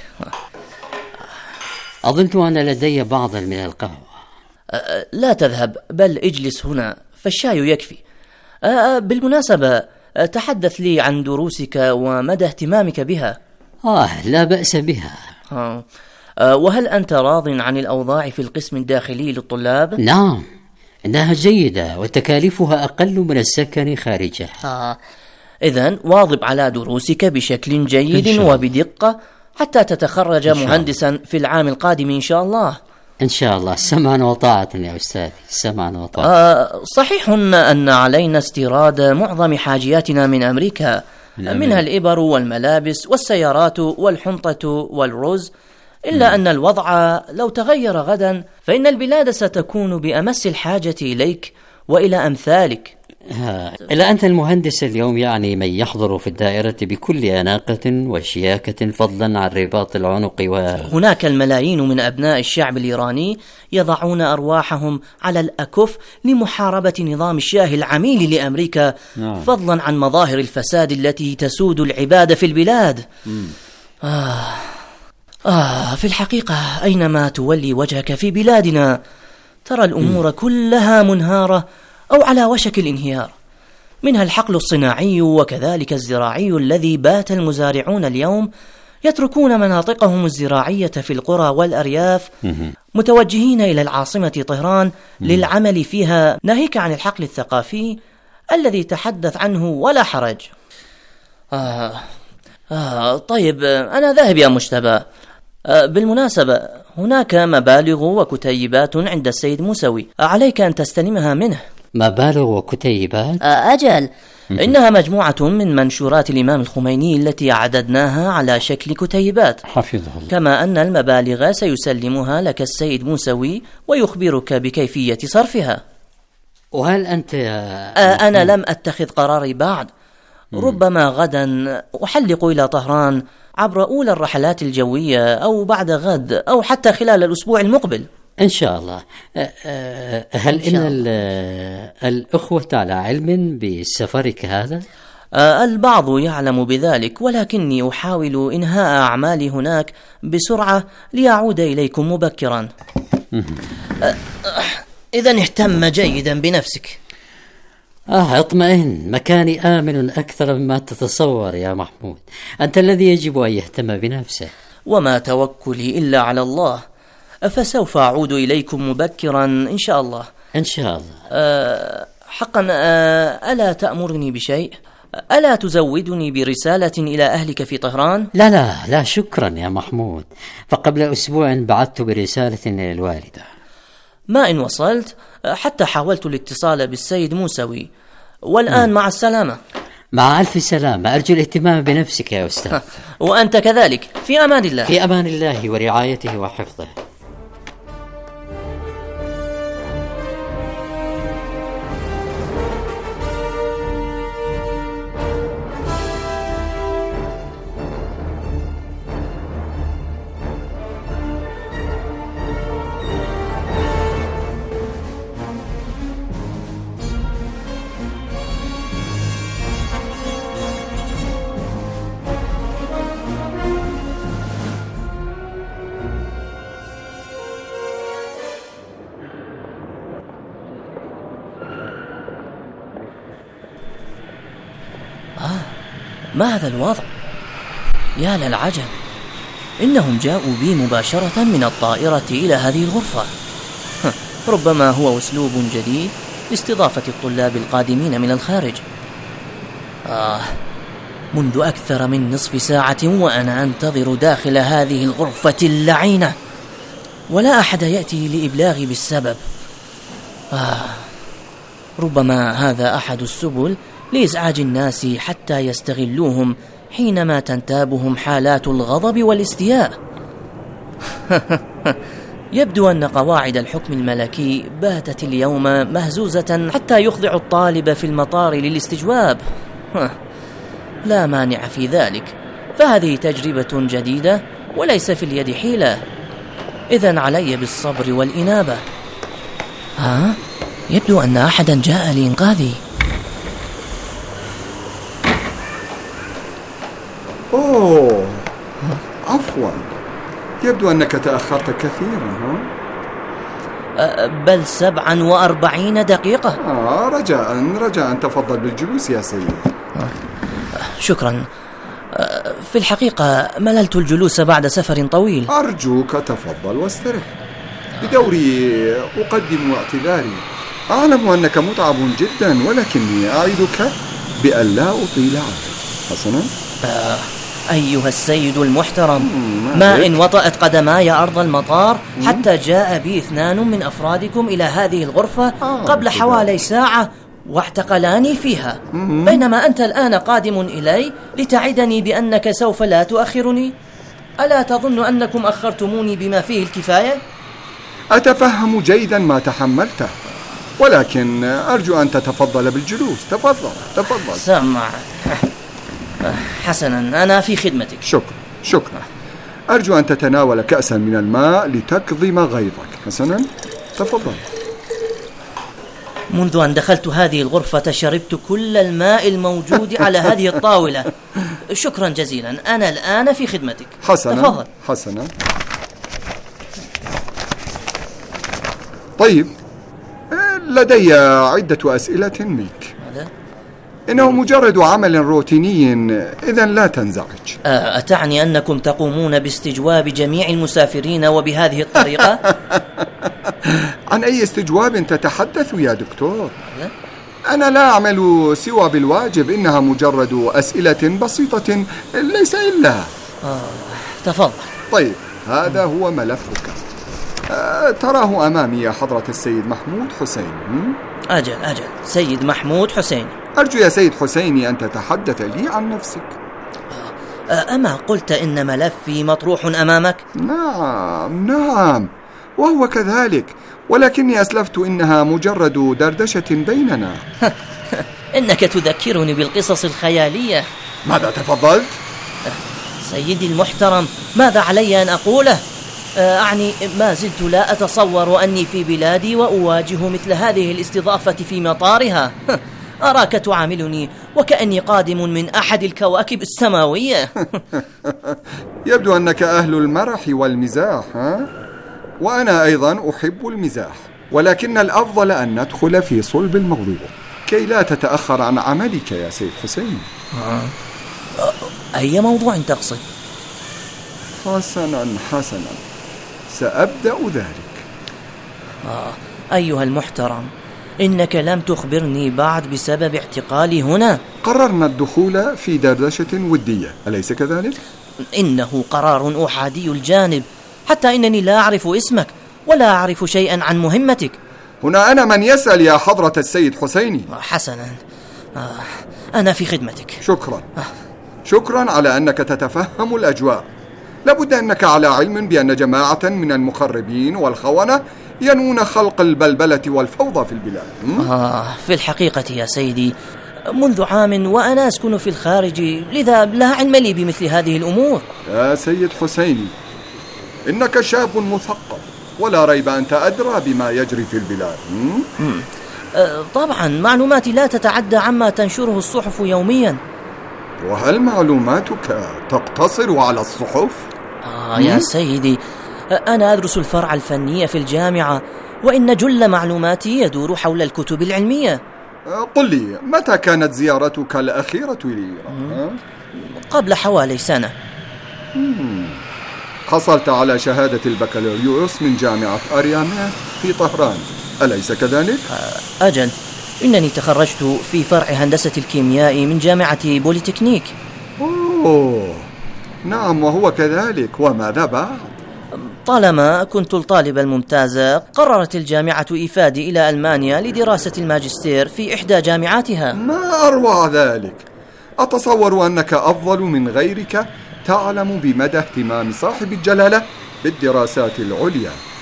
أظنت أن لدي بعضا من القهوة. آه لا تذهب، بل اجلس هنا فالشاي يكفي. آه بالمناسبة تحدث لي عن دروسك ومدى اهتمامك بها. آه لا بأس بها. آه. آه وهل أنت راض عن الأوضاع في القسم الداخلي للطلاب؟ نعم، إنها جيدة وتكاليفها أقل من السكن خارجها. آه. إذن واظب على دروسك بشكل جيد وبدقة حتى تتخرج مهندسا في العام القادم إن شاء الله. إن شاء الله. سمعا وطاعة يا أستاذ، سمعا وطاعة. آه صحيح أن علينا استيراد معظم حاجياتنا من أمريكا، منها الإبر والملابس والسيارات والحنطة والرز، إلا أن الوضع لو تغير غدا فإن البلاد ستكون بأمس الحاجة إليك وإلى أمثالك. إلا أنت المهندس اليوم يعني من يحضر في الدائرة بكل أناقة وشياكة فضلا عن رباط العنق و... هناك الملايين من أبناء الشعب الإيراني يضعون أرواحهم على الأكف لمحاربة نظام الشاه العميل لأمريكا، نعم. فضلا عن مظاهر الفساد التي تسود العباد في البلاد. آه. آه في الحقيقة أينما تولي وجهك في بلادنا ترى الأمور م. كلها منهارة أو على وشك الانهيار، منها الحقل الصناعي وكذلك الزراعي الذي بات المزارعون اليوم يتركون مناطقهم الزراعية في القرى والأرياف متوجهين إلى العاصمة طهران للعمل فيها، ناهيك عن الحقل الثقافي الذي تحدث عنه ولا حرج. آه آه طيب أنا ذاهب يا مجتبى. آه بالمناسبة هناك مبالغ وكتيبات عند السيد موسوي، عليك أن تستلمها منه. مبالغ وكتيبات؟ آه أجل، إنها مجموعة من منشورات الإمام الخميني التي أعددناها على شكل كتيبات، حفظه الله. كما أن المبالغ سيسلمها لك السيد موسوي ويخبرك بكيفية صرفها. وهل أنت آه أنا لم أتخذ قراري بعد، ربما غدا أحلق إلى طهران عبر أولى الرحلات الجوية، أو بعد غد، أو حتى خلال الأسبوع المقبل إن شاء الله. هل إن, إن الأخوة على علم بسفرك هذا؟ البعض يعلم بذلك، ولكني أحاول إنهاء أعمالي هناك بسرعة ليعود إليكم مبكرا. إذن اهتم جيدا بنفسك. آه اطمئن، مكاني آمن أكثر مما تتصور يا محمود. أنت الذي يجب أن يهتم بنفسه. وما توكلي إلا على الله، فسوف أعود إليكم مبكرا إن شاء الله. إن شاء الله. أه حقا أه ألا تأمرني بشيء؟ ألا تزودني برسالة إلى أهلك في طهران؟ لا لا لا شكرا يا محمود، فقبل أسبوع بعثت برسالة إلى الوالدة. ما إن وصلت، حتى حاولت الاتصال بالسيد موسوي، والآن م. مع السلامة. مع ألف سلامة، أرجو الاهتمام بنفسك يا أستاذ. وأنت كذلك، في أمان الله. في أمان الله ورعايته وحفظه. ما هذا الوضع؟ يا للعجب، إنهم جاءوا بي مباشرة من الطائرة إلى هذه الغرفة. ربما هو أسلوب جديد لاستضافة الطلاب القادمين من الخارج. آه منذ أكثر من نصف ساعة وأنا أنتظر داخل هذه الغرفة اللعينة، ولا أحد يأتي لإبلاغي بالسبب. آه ربما هذا أحد السبل لإزعاج الناس حتى يستغلوهم حينما تنتابهم حالات الغضب والاستياء. يبدو أن قواعد الحكم الملكي باتت اليوم مهزوزة حتى يخضع الطالب في المطار للاستجواب. لا مانع في ذلك، فهذه تجربة جديدة وليس في اليد حيلة، إذن علي بالصبر والإنابة. ها؟ يبدو أن أحدا جاء لإنقاذي. أوه، عفوا، يبدو أنك تأخرت كثيرا. ها؟ بل سبعا وأربعين دقيقة. آه رجاء رجاء تفضل بالجلوس يا سيد. شكرا. في الحقيقة مللت الجلوس بعد سفر طويل. أرجوك تفضل واسترح. بدوري أقدم اعتذاري، أعلم أنك متعب جدا، ولكني أعدك بأن لا أطيل عنك. حسنا؟ آه أيها السيد المحترم، ما إن وطأت قدماي أرض المطار حتى جاء بي اثنان من أفرادكم إلى هذه الغرفة قبل حوالي ساعة واعتقلاني فيها، بينما أنت الآن قادم إلي لتعدني بأنك سوف لا تؤخرني. ألا تظن أنكم أخرتموني بما فيه الكفاية؟ أتفهم جيدا ما تحملته، ولكن أرجو أن تتفضل بالجلوس. تفضل تفضل. سمع. حسنا، أنا في خدمتك. شكرا شكرا. أرجو أن تتناول كأسا من الماء لتكظم غيظك. حسنا، تفضل. منذ أن دخلت هذه الغرفة شربت كل الماء الموجود على هذه الطاولة. شكرا جزيلا، أنا الآن في خدمتك. حسنا تفضل. حسنا. طيب، لدي عدة أسئلة منك. ماذا؟ إنه مجرد عمل روتيني، إذن لا تنزعج. أتعني أنكم تقومون باستجواب جميع المسافرين وبهذه الطريقة؟ عن أي استجواب تتحدث يا دكتور؟ أنا لا أعمل سوى بالواجب، إنها مجرد أسئلة بسيطة ليس إلا. آه، تفضل. طيب، هذا هو ملفك. أه تراه أمامي يا حضرة السيد محمود حسين. أجل أجل، سيد محمود حسين. أرجو يا سيد حسيني أن تتحدث لي عن نفسك. أه أما قلت إن ملفي مطروح أمامك؟ نعم نعم، وهو كذلك، ولكني أسلفت إنها مجرد دردشة بيننا. إنك تذكرني بالقصص الخيالية. ماذا تفضلت؟ سيدي المحترم، ماذا علي أن أقوله؟ أعني ما زلت لا أتصور أني في بلادي وأواجه مثل هذه الاستضافة في مطارها. أراك تعاملني وكأني قادم من أحد الكواكب السماوية. يبدو أنك أهل المرح والمزاح، ها؟ وأنا أيضا أحب المزاح، ولكن الأفضل أن ندخل في صلب الموضوع كي لا تتأخر عن عملك يا سيد حسين. أي موضوع تقصد؟ حسنا حسنا، سأبدأ ذلك. آه، أيها المحترم، إنك لم تخبرني بعد بسبب اعتقالي هنا. قررنا الدخول في دردشة ودية، أليس كذلك؟ إنه قرار أحادي الجانب، حتى إنني لا أعرف اسمك ولا أعرف شيئا عن مهمتك. هنا أنا من يسأل يا حضرة السيد حسيني. حسنا، آه، أنا في خدمتك. شكرا شكرا على أنك تتفهم الأجواء. لابد أنك على علم بأن جماعة من المخربين والخونة ينون خلق البلبلة والفوضى في البلاد. آه، في الحقيقة يا سيدي، منذ عام وأنا أسكن في الخارج، لذا لا علم لي بمثل هذه الأمور. يا سيد حسيني، إنك شاب مثقف، ولا ريب أنت أدرى بما يجري في البلاد. آه، طبعا معلوماتي لا تتعدى عما تنشره الصحف يوميا. وهل معلوماتك تقتصر على الصحف؟ آه يا سيدي، أنا أدرس الفرع الفني في الجامعة، وإن جل معلوماتي يدور حول الكتب العلمية. قل لي، متى كانت زيارتك الأخيرة لإيران؟ قبل حوالي سنة. مم. حصلت على شهادة البكالوريوس من جامعة أريانا في طهران، أليس كذلك؟ أجل، إنني تخرجت في فرع هندسة الكيمياء من جامعة بوليتكنيك. أوه نعم، وهو كذلك. وماذا بعد؟ طالما كنت الطالب الممتاز، قررت الجامعة إيفادي إلى ألمانيا لدراسة الماجستير في إحدى جامعاتها. ما أروع ذلك! أتصور أنك أفضل من غيرك تعلم بمدى اهتمام صاحب الجلالة بالدراسات العليا.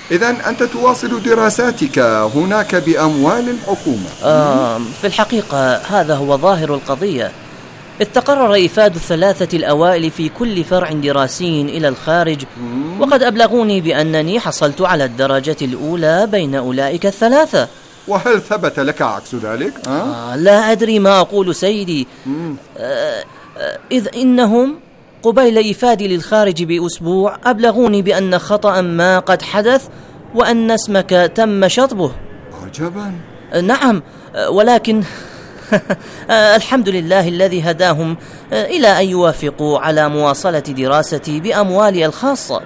إذن أنت تواصل دراساتك هناك بأموال الحكومة. آه في الحقيقة هذا هو ظاهر القضية، إذ تقرر إيفاد الثلاثة الأوائل في كل فرع دراسي إلى الخارج، وقد أبلغوني بأنني حصلت على الدرجة الأولى بين أولئك الثلاثة. وهل ثبت لك عكس ذلك؟ آه لا أدري ما أقول سيدي، آه آه إذ إنهم قبيل إيفادي للخارج بأسبوع أبلغوني بأن خطأ ما قد حدث وأن اسمك تم شطبه. عجبا. نعم، ولكن الحمد لله الذي هداهم إلى أن يوافقوا على مواصلة دراستي بأموالي الخاصة.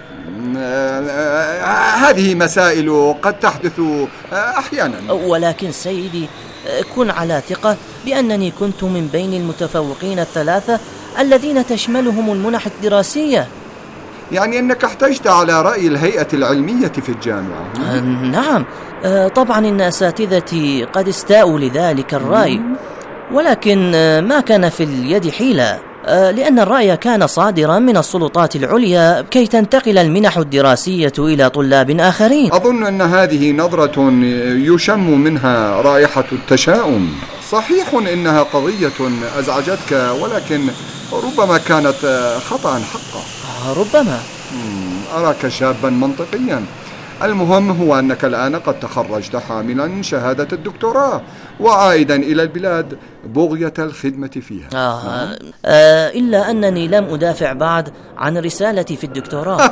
هذه مسائل قد تحدث أحيانا، ولكن سيدي كن على ثقة بأنني كنت من بين المتفوقين الثلاثة الذين تشملهم المنح الدراسية. يعني أنك احتجت على رأي الهيئة العلمية في الجامعة؟ آه نعم، آه طبعا إن أساتذتي قد استاءوا لذلك الرأي، ولكن آه ما كان في اليد حيلة، آه لأن الرأي كان صادرا من السلطات العليا كي تنتقل المنح الدراسية إلى طلاب آخرين. أظن أن هذه نظرة يشم منها رائحة التشاؤم. صحيح إنها قضية أزعجتك، ولكن ربما كانت خطأ حقا. ربما. أراك شابا منطقيا. المهم هو أنك الآن قد تخرجت حاملا شهادة الدكتوراه وعائدا إلى البلاد بغية الخدمة فيها. آه. آه إلا أنني لم أدافع بعد عن رسالتي في الدكتوراه.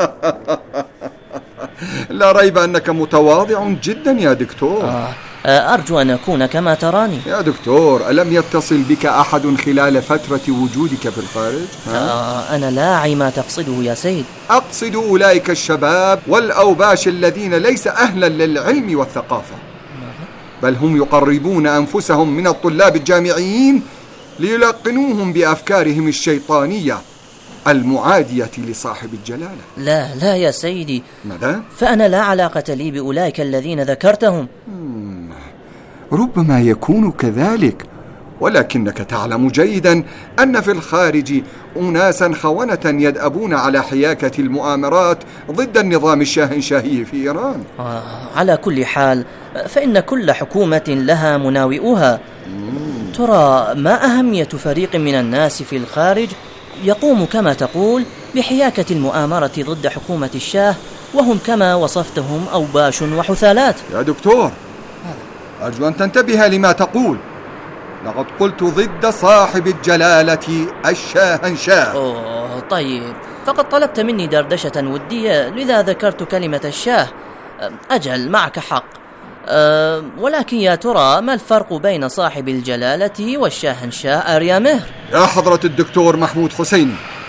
لا ريب أنك متواضع جدا يا دكتور. آه. أرجو أن أكون كما تراني. يا دكتور، ألم يتصل بك أحد خلال فترة وجودك في الخارج؟ آه أنا لا أعي ما تقصده يا سيد. أقصد أولئك الشباب والأوباش الذين ليس أهلا للعلم والثقافة، بل هم يقربون أنفسهم من الطلاب الجامعيين ليلقنوهم بأفكارهم الشيطانية المعادية لصاحب الجلالة. لا لا يا سيدي. ماذا؟ فأنا لا علاقة لي بأولئك الذين ذكرتهم. مم. ربما يكون كذلك، ولكنك تعلم جيدا أن في الخارج أناسا خونة يدأبون على حياكة المؤامرات ضد النظام الشاهنشاهي في إيران. آه على كل حال فإن كل حكومة لها مناوئها. مم. ترى ما أهمية فريق من الناس في الخارج يقوم كما تقول بحياكة المؤامرة ضد حكومة الشاه، وهم كما وصفتهم أوباش وحثالات. يا دكتور، أرجو أن تنتبه لما تقول. لقد قلت ضد صاحب الجلالة الشاهنشاه. أوه طيب، فقد طلبت مني دردشة ودية لذا ذكرت كلمة الشاه. أجل، معك حق. أه ولكن يا ترى ما الفرق بين صاحب الجلالة والشاهنشاه آريا مهر؟ يا حضرة الدكتور محمود حسيني،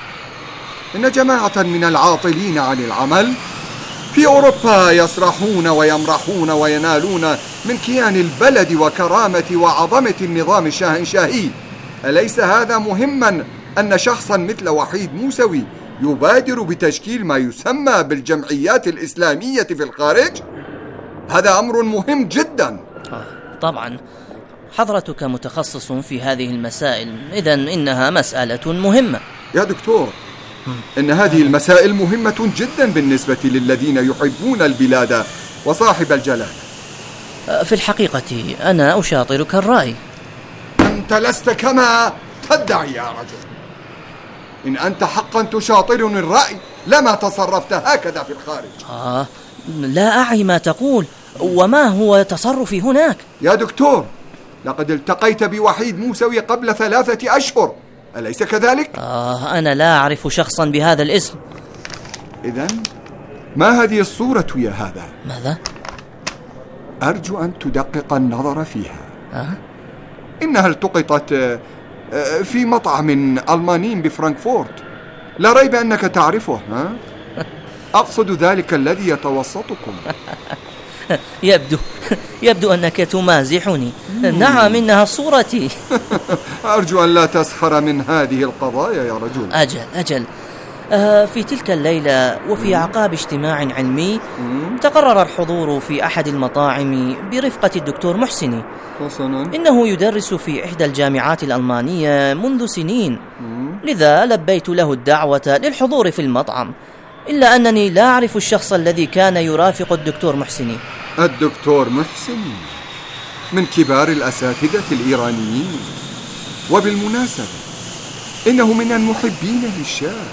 إن جماعة من العاطلين عن العمل في أوروبا يسرحون ويمرحون وينالون من كيان البلد وكرامة وعظمة النظام الشاهنشاهي. أليس هذا مهما أن شخصا مثل وحيد موسوي يبادر بتشكيل ما يسمى بالجمعيات الإسلامية في الخارج؟ هذا أمر مهم جدا. طبعا حضرتك متخصص في هذه المسائل، إذن إنها مسألة مهمة. يا دكتور، إن هذه المسائل مهمة جدا بالنسبة للذين يحبون البلاد وصاحب الجلالة. في الحقيقة أنا أشاطرك الرأي. أنت لست كما تدعي يا رجل. إن أنت حقا تشاطرني الرأي لما تصرفت هكذا في الخارج. آه لا أعي ما تقول، وما هو تصرفي هناك؟ يا دكتور، لقد التقيت بوحيد موسوي قبل ثلاثة أشهر، أليس كذلك؟ آه أنا لا أعرف شخصا بهذا الاسم. إذن ما هذه الصورة يا هذا؟ ماذا؟ أرجو أن تدقق النظر فيها. أه؟ إنها التقطت في مطعم ألماني بفرانكفورت. لا ريب أنك تعرفه. ها؟ أقصد ذلك الذي يتوسطكم. يبدو يبدو أنك تمازحني. نعم، إنها صورتي. أرجو أن لا تسخر من هذه القضايا يا رجل. أجل أجل آه في تلك الليلة وفي أعقاب اجتماع علمي تقرر الحضور في أحد المطاعم برفقة الدكتور محسني. حسنا. إنه يدرس في إحدى الجامعات الألمانية منذ سنين، لذا لبيت له الدعوة للحضور في المطعم، إلا أنني لا أعرف الشخص الذي كان يرافق الدكتور محسني. الدكتور محسني من كبار الأساتذة الإيرانيين، وبالمناسبة إنه من المحبين للشاه.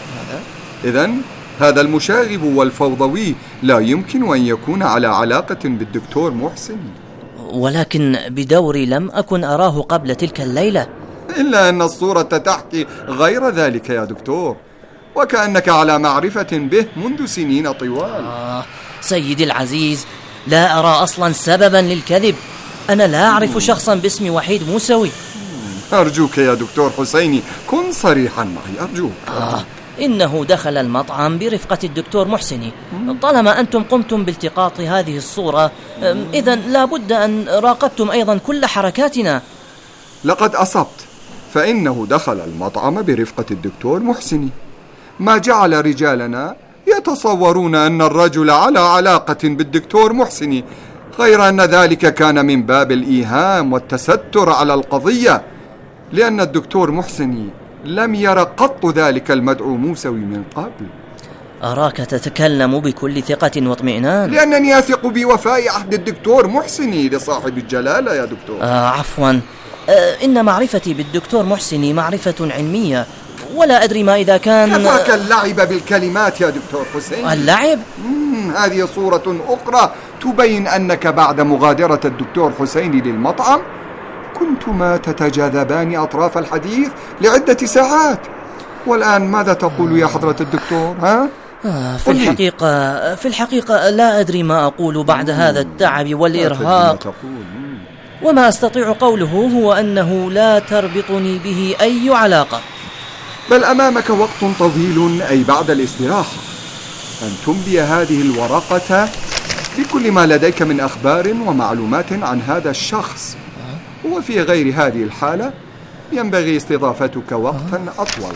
إذن هذا المشاغب والفوضوي لا يمكن أن يكون على علاقة بالدكتور محسني. ولكن بدوري لم أكن أراه قبل تلك الليلة. إلا أن الصورة تحكي غير ذلك يا دكتور، وكأنك على معرفة به منذ سنين طوال. آه سيدي العزيز، لا أرى أصلا سببا للكذب. أنا لا أعرف شخصا باسم وحيد موسوي. أرجوك يا دكتور حسيني كن صريحا معي أرجوك. آه إنه دخل المطعم برفقة الدكتور محسني. طالما أنتم قمتم بالتقاط هذه الصورة، إذن لابد أن راقبتم أيضا كل حركاتنا. لقد أصبت، فإنه دخل المطعم برفقة الدكتور محسني، ما جعل رجالنا يتصورون أن الرجل على علاقة بالدكتور محسني، غير أن ذلك كان من باب الإيهام والتستر على القضية، لأن الدكتور محسني لم ير قط ذلك المدعو موسوي من قبل. أراك تتكلم بكل ثقة واطمئنان. لأنني أثق بوفاء عهد الدكتور محسني لصاحب الجلالة يا دكتور. آه عفوا، آه إن معرفتي بالدكتور محسني معرفة علمية، ولا أدري ما إذا كان. كفاك اللعب بالكلمات يا دكتور حسين. اللعب؟ هذه صورة أخرى تبين أنك بعد مغادرة الدكتور حسين للمطعم كنتما تتجاذبان أطراف الحديث لعدة ساعات، والآن ماذا تقول يا حضرة الدكتور؟ ها؟ آه في الحقيقة في الحقيقة لا أدري ما أقول بعد هذا التعب والإرهاق، وما أستطيع قوله هو أنه لا تربطني به أي علاقة. بل أمامك وقت طويل أي بعد الاستراحة أن تملي هذه الورقة بكل ما لديك من أخبار ومعلومات عن هذا الشخص، وفي غير هذه الحالة ينبغي استضافتك وقتا أطول.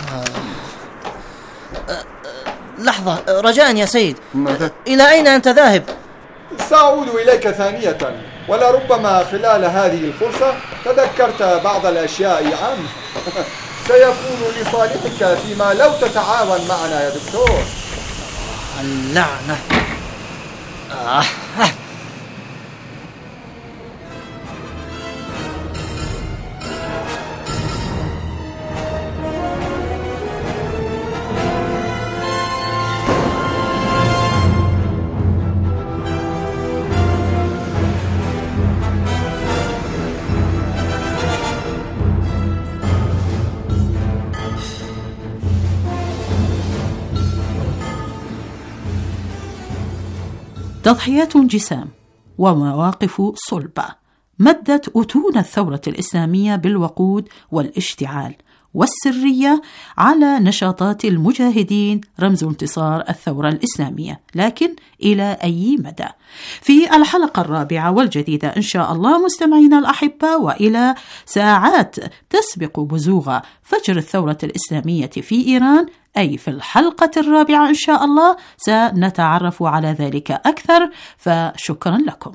لحظة رجاء يا سيد، إلى أين أنت ذاهب؟ سأعود إليك ثانية، ولربما خلال هذه الفرصة تذكرت بعض الأشياء عنه. سيكون لصالحك فيما لو تتعاون معنا يا دكتور. اللعنة. آه. تضحيات جسام ومواقف صلبة مدت أتون الثورة الإسلامية بالوقود والاشتعال والسرية على نشاطات المجاهدين رمز انتصار الثورة الإسلامية، لكن إلى أي مدى؟ في الحلقة الرابعة والجديدة إن شاء الله مستمعينا الأحبة، وإلى ساعات تسبق بزوغ فجر الثورة الإسلامية في إيران، أي في الحلقة الرابعة إن شاء الله سنتعرف على ذلك أكثر، فشكرا لكم.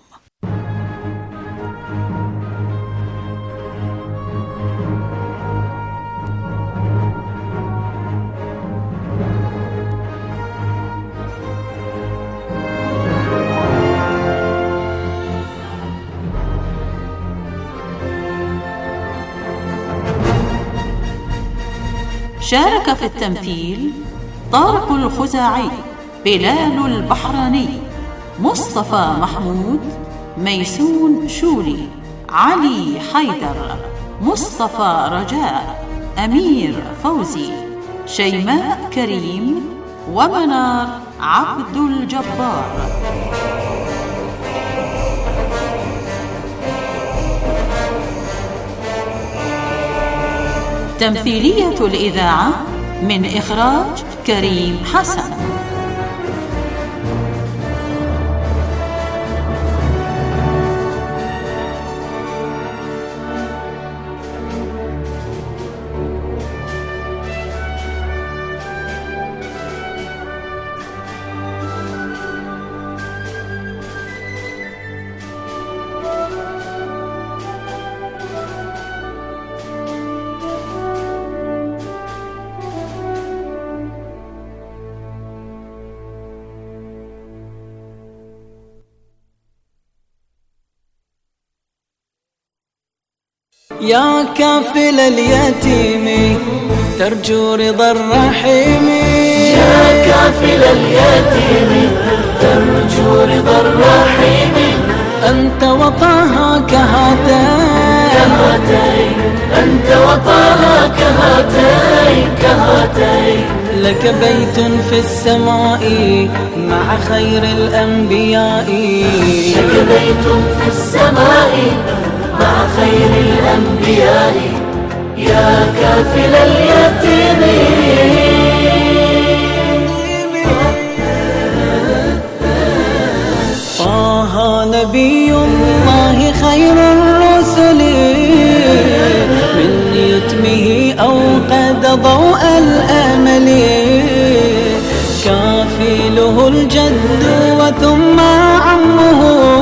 شارك في التمثيل طارق الخزاعي، بلال البحراني، مصطفى محمود، ميسون شولي، علي حيدر، مصطفى رجاء، أمير فوزي، شيماء كريم، ومنار عبد الجبار. تمثيلية الإذاعة من إخراج كريم حسن. يا كافل اليتيم ترجو رضا الرحيم، يا كافل اليتيم ترجو رضا الرحيم. أنت وطاها كهاتين كهاتين، أنت وطاها كهاتين كهاتين. لك بيت في السماء مع خير الأنبياء، لك بيت في السماء مع خير الأنبياء. يا كافل اليتيم طه نبي الله خير الرسل، من يتمه أوقد ضوء الأمل. كافله الجد وثم عمه،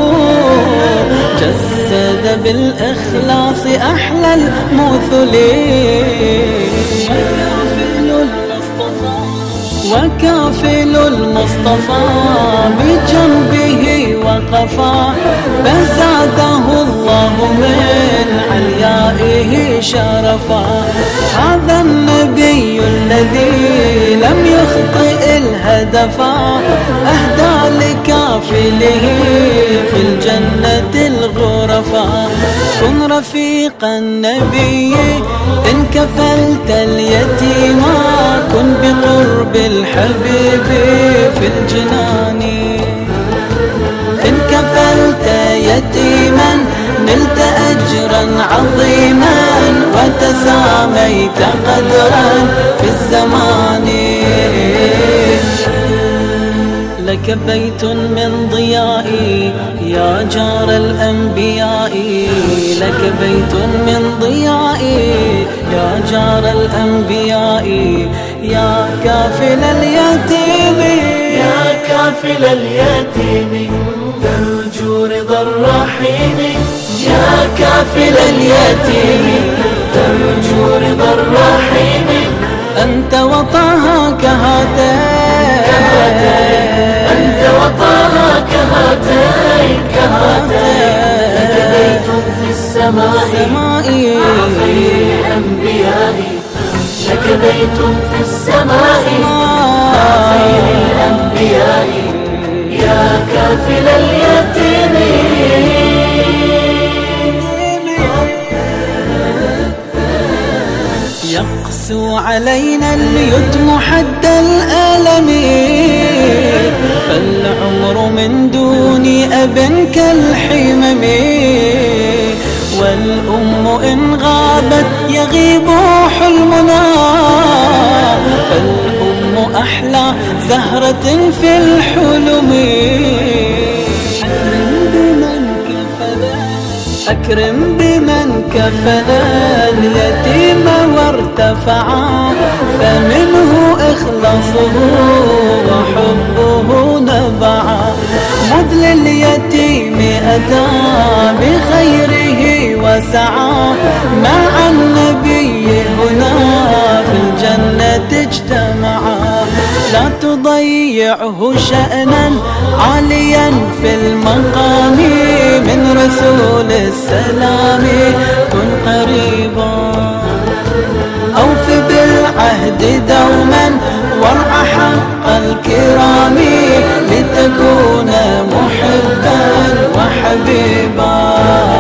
جسد بالإخلاص أحلى المثل. وكافل المصطفى بجنبه وقفا، فزاده الله من عليائه شرفا. هذا النبي الذي لم يخطئ الهدفا، أهدى لكافله في الجنة الغرفا. كن رفيق النبي إن كفلت اليتيما، كن بقرب الحبيب في الجنان. إن كفلت يتيما نلت أجرا عظيما، وتساميت قدرا في الزمان. لك بيت من ضيائي يا جار الأنبياء، لك بيت من ضيائي يا جار الأنبياء. يا كافل اليتيم، يا كافل اليتيم ترجو رضا الرحيم. يا كافل اليتيم ترجو رضا الرحيم. أنت وطاها كهاتين، أنت وطاها كهاتين كهاتين. لك بيت في السماء مع خير الأنبياء، لك بيت في السماء مع خير الأنبياء. يا كافل اليتيم يقسو علينا اليتم حد الألم، فالعمر من دون أب كالحمم. والأم إن غابت يغيب حلمنا، فالأم أحلى زهرة في الحلم. أكرم بمن كفل اليتيم وارتفعا، فمنه إخلاصه وحبه نبعا. مذ لليتيم أتى بخيره وسعى، مع النبي هنا في الجنة اجتمعا. لا تضيعه شأنا عاليا في المقام، من رسول السلام كن قريبا. أوف بالعهد دوما وارع حق الكرام، لتكون محبا وحبيبا.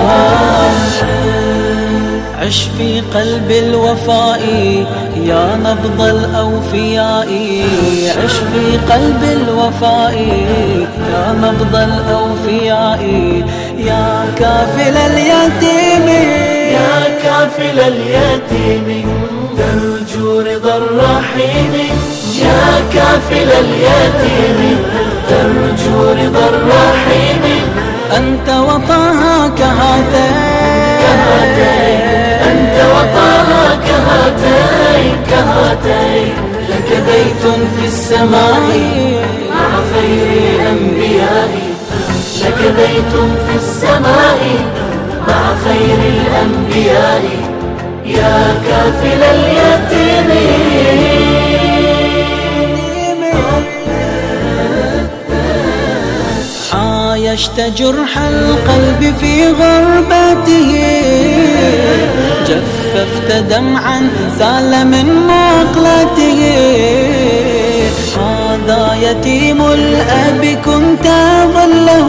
عش في قلب الوفاء يا نبض الأوفياء، عش في قلب الوفاء يا نبض الأوفياء. يا كافل اليتيم، يا كافل اليتيم ترجو رضا الرحيم. يا كافل اليتيم ترجو رضا الرحيم. أنت وطاها كهاتين كهاتين، أنت وطاها كهاتين كهاتين. لك بيت في السماء مع خير الأنبياء، لك بيت في السماء مع خير الأنبياء. يا كافل اليتيم عايشت جرح القلب في غربته، شفت دمعا سال من مقلته. هذا يتيم الأب كنت ظله،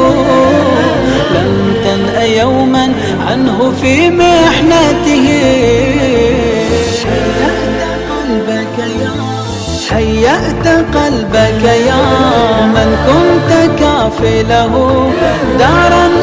لم تنأ يوما عنه في محنته. هيأت قلبك يا من كنت كافله دارا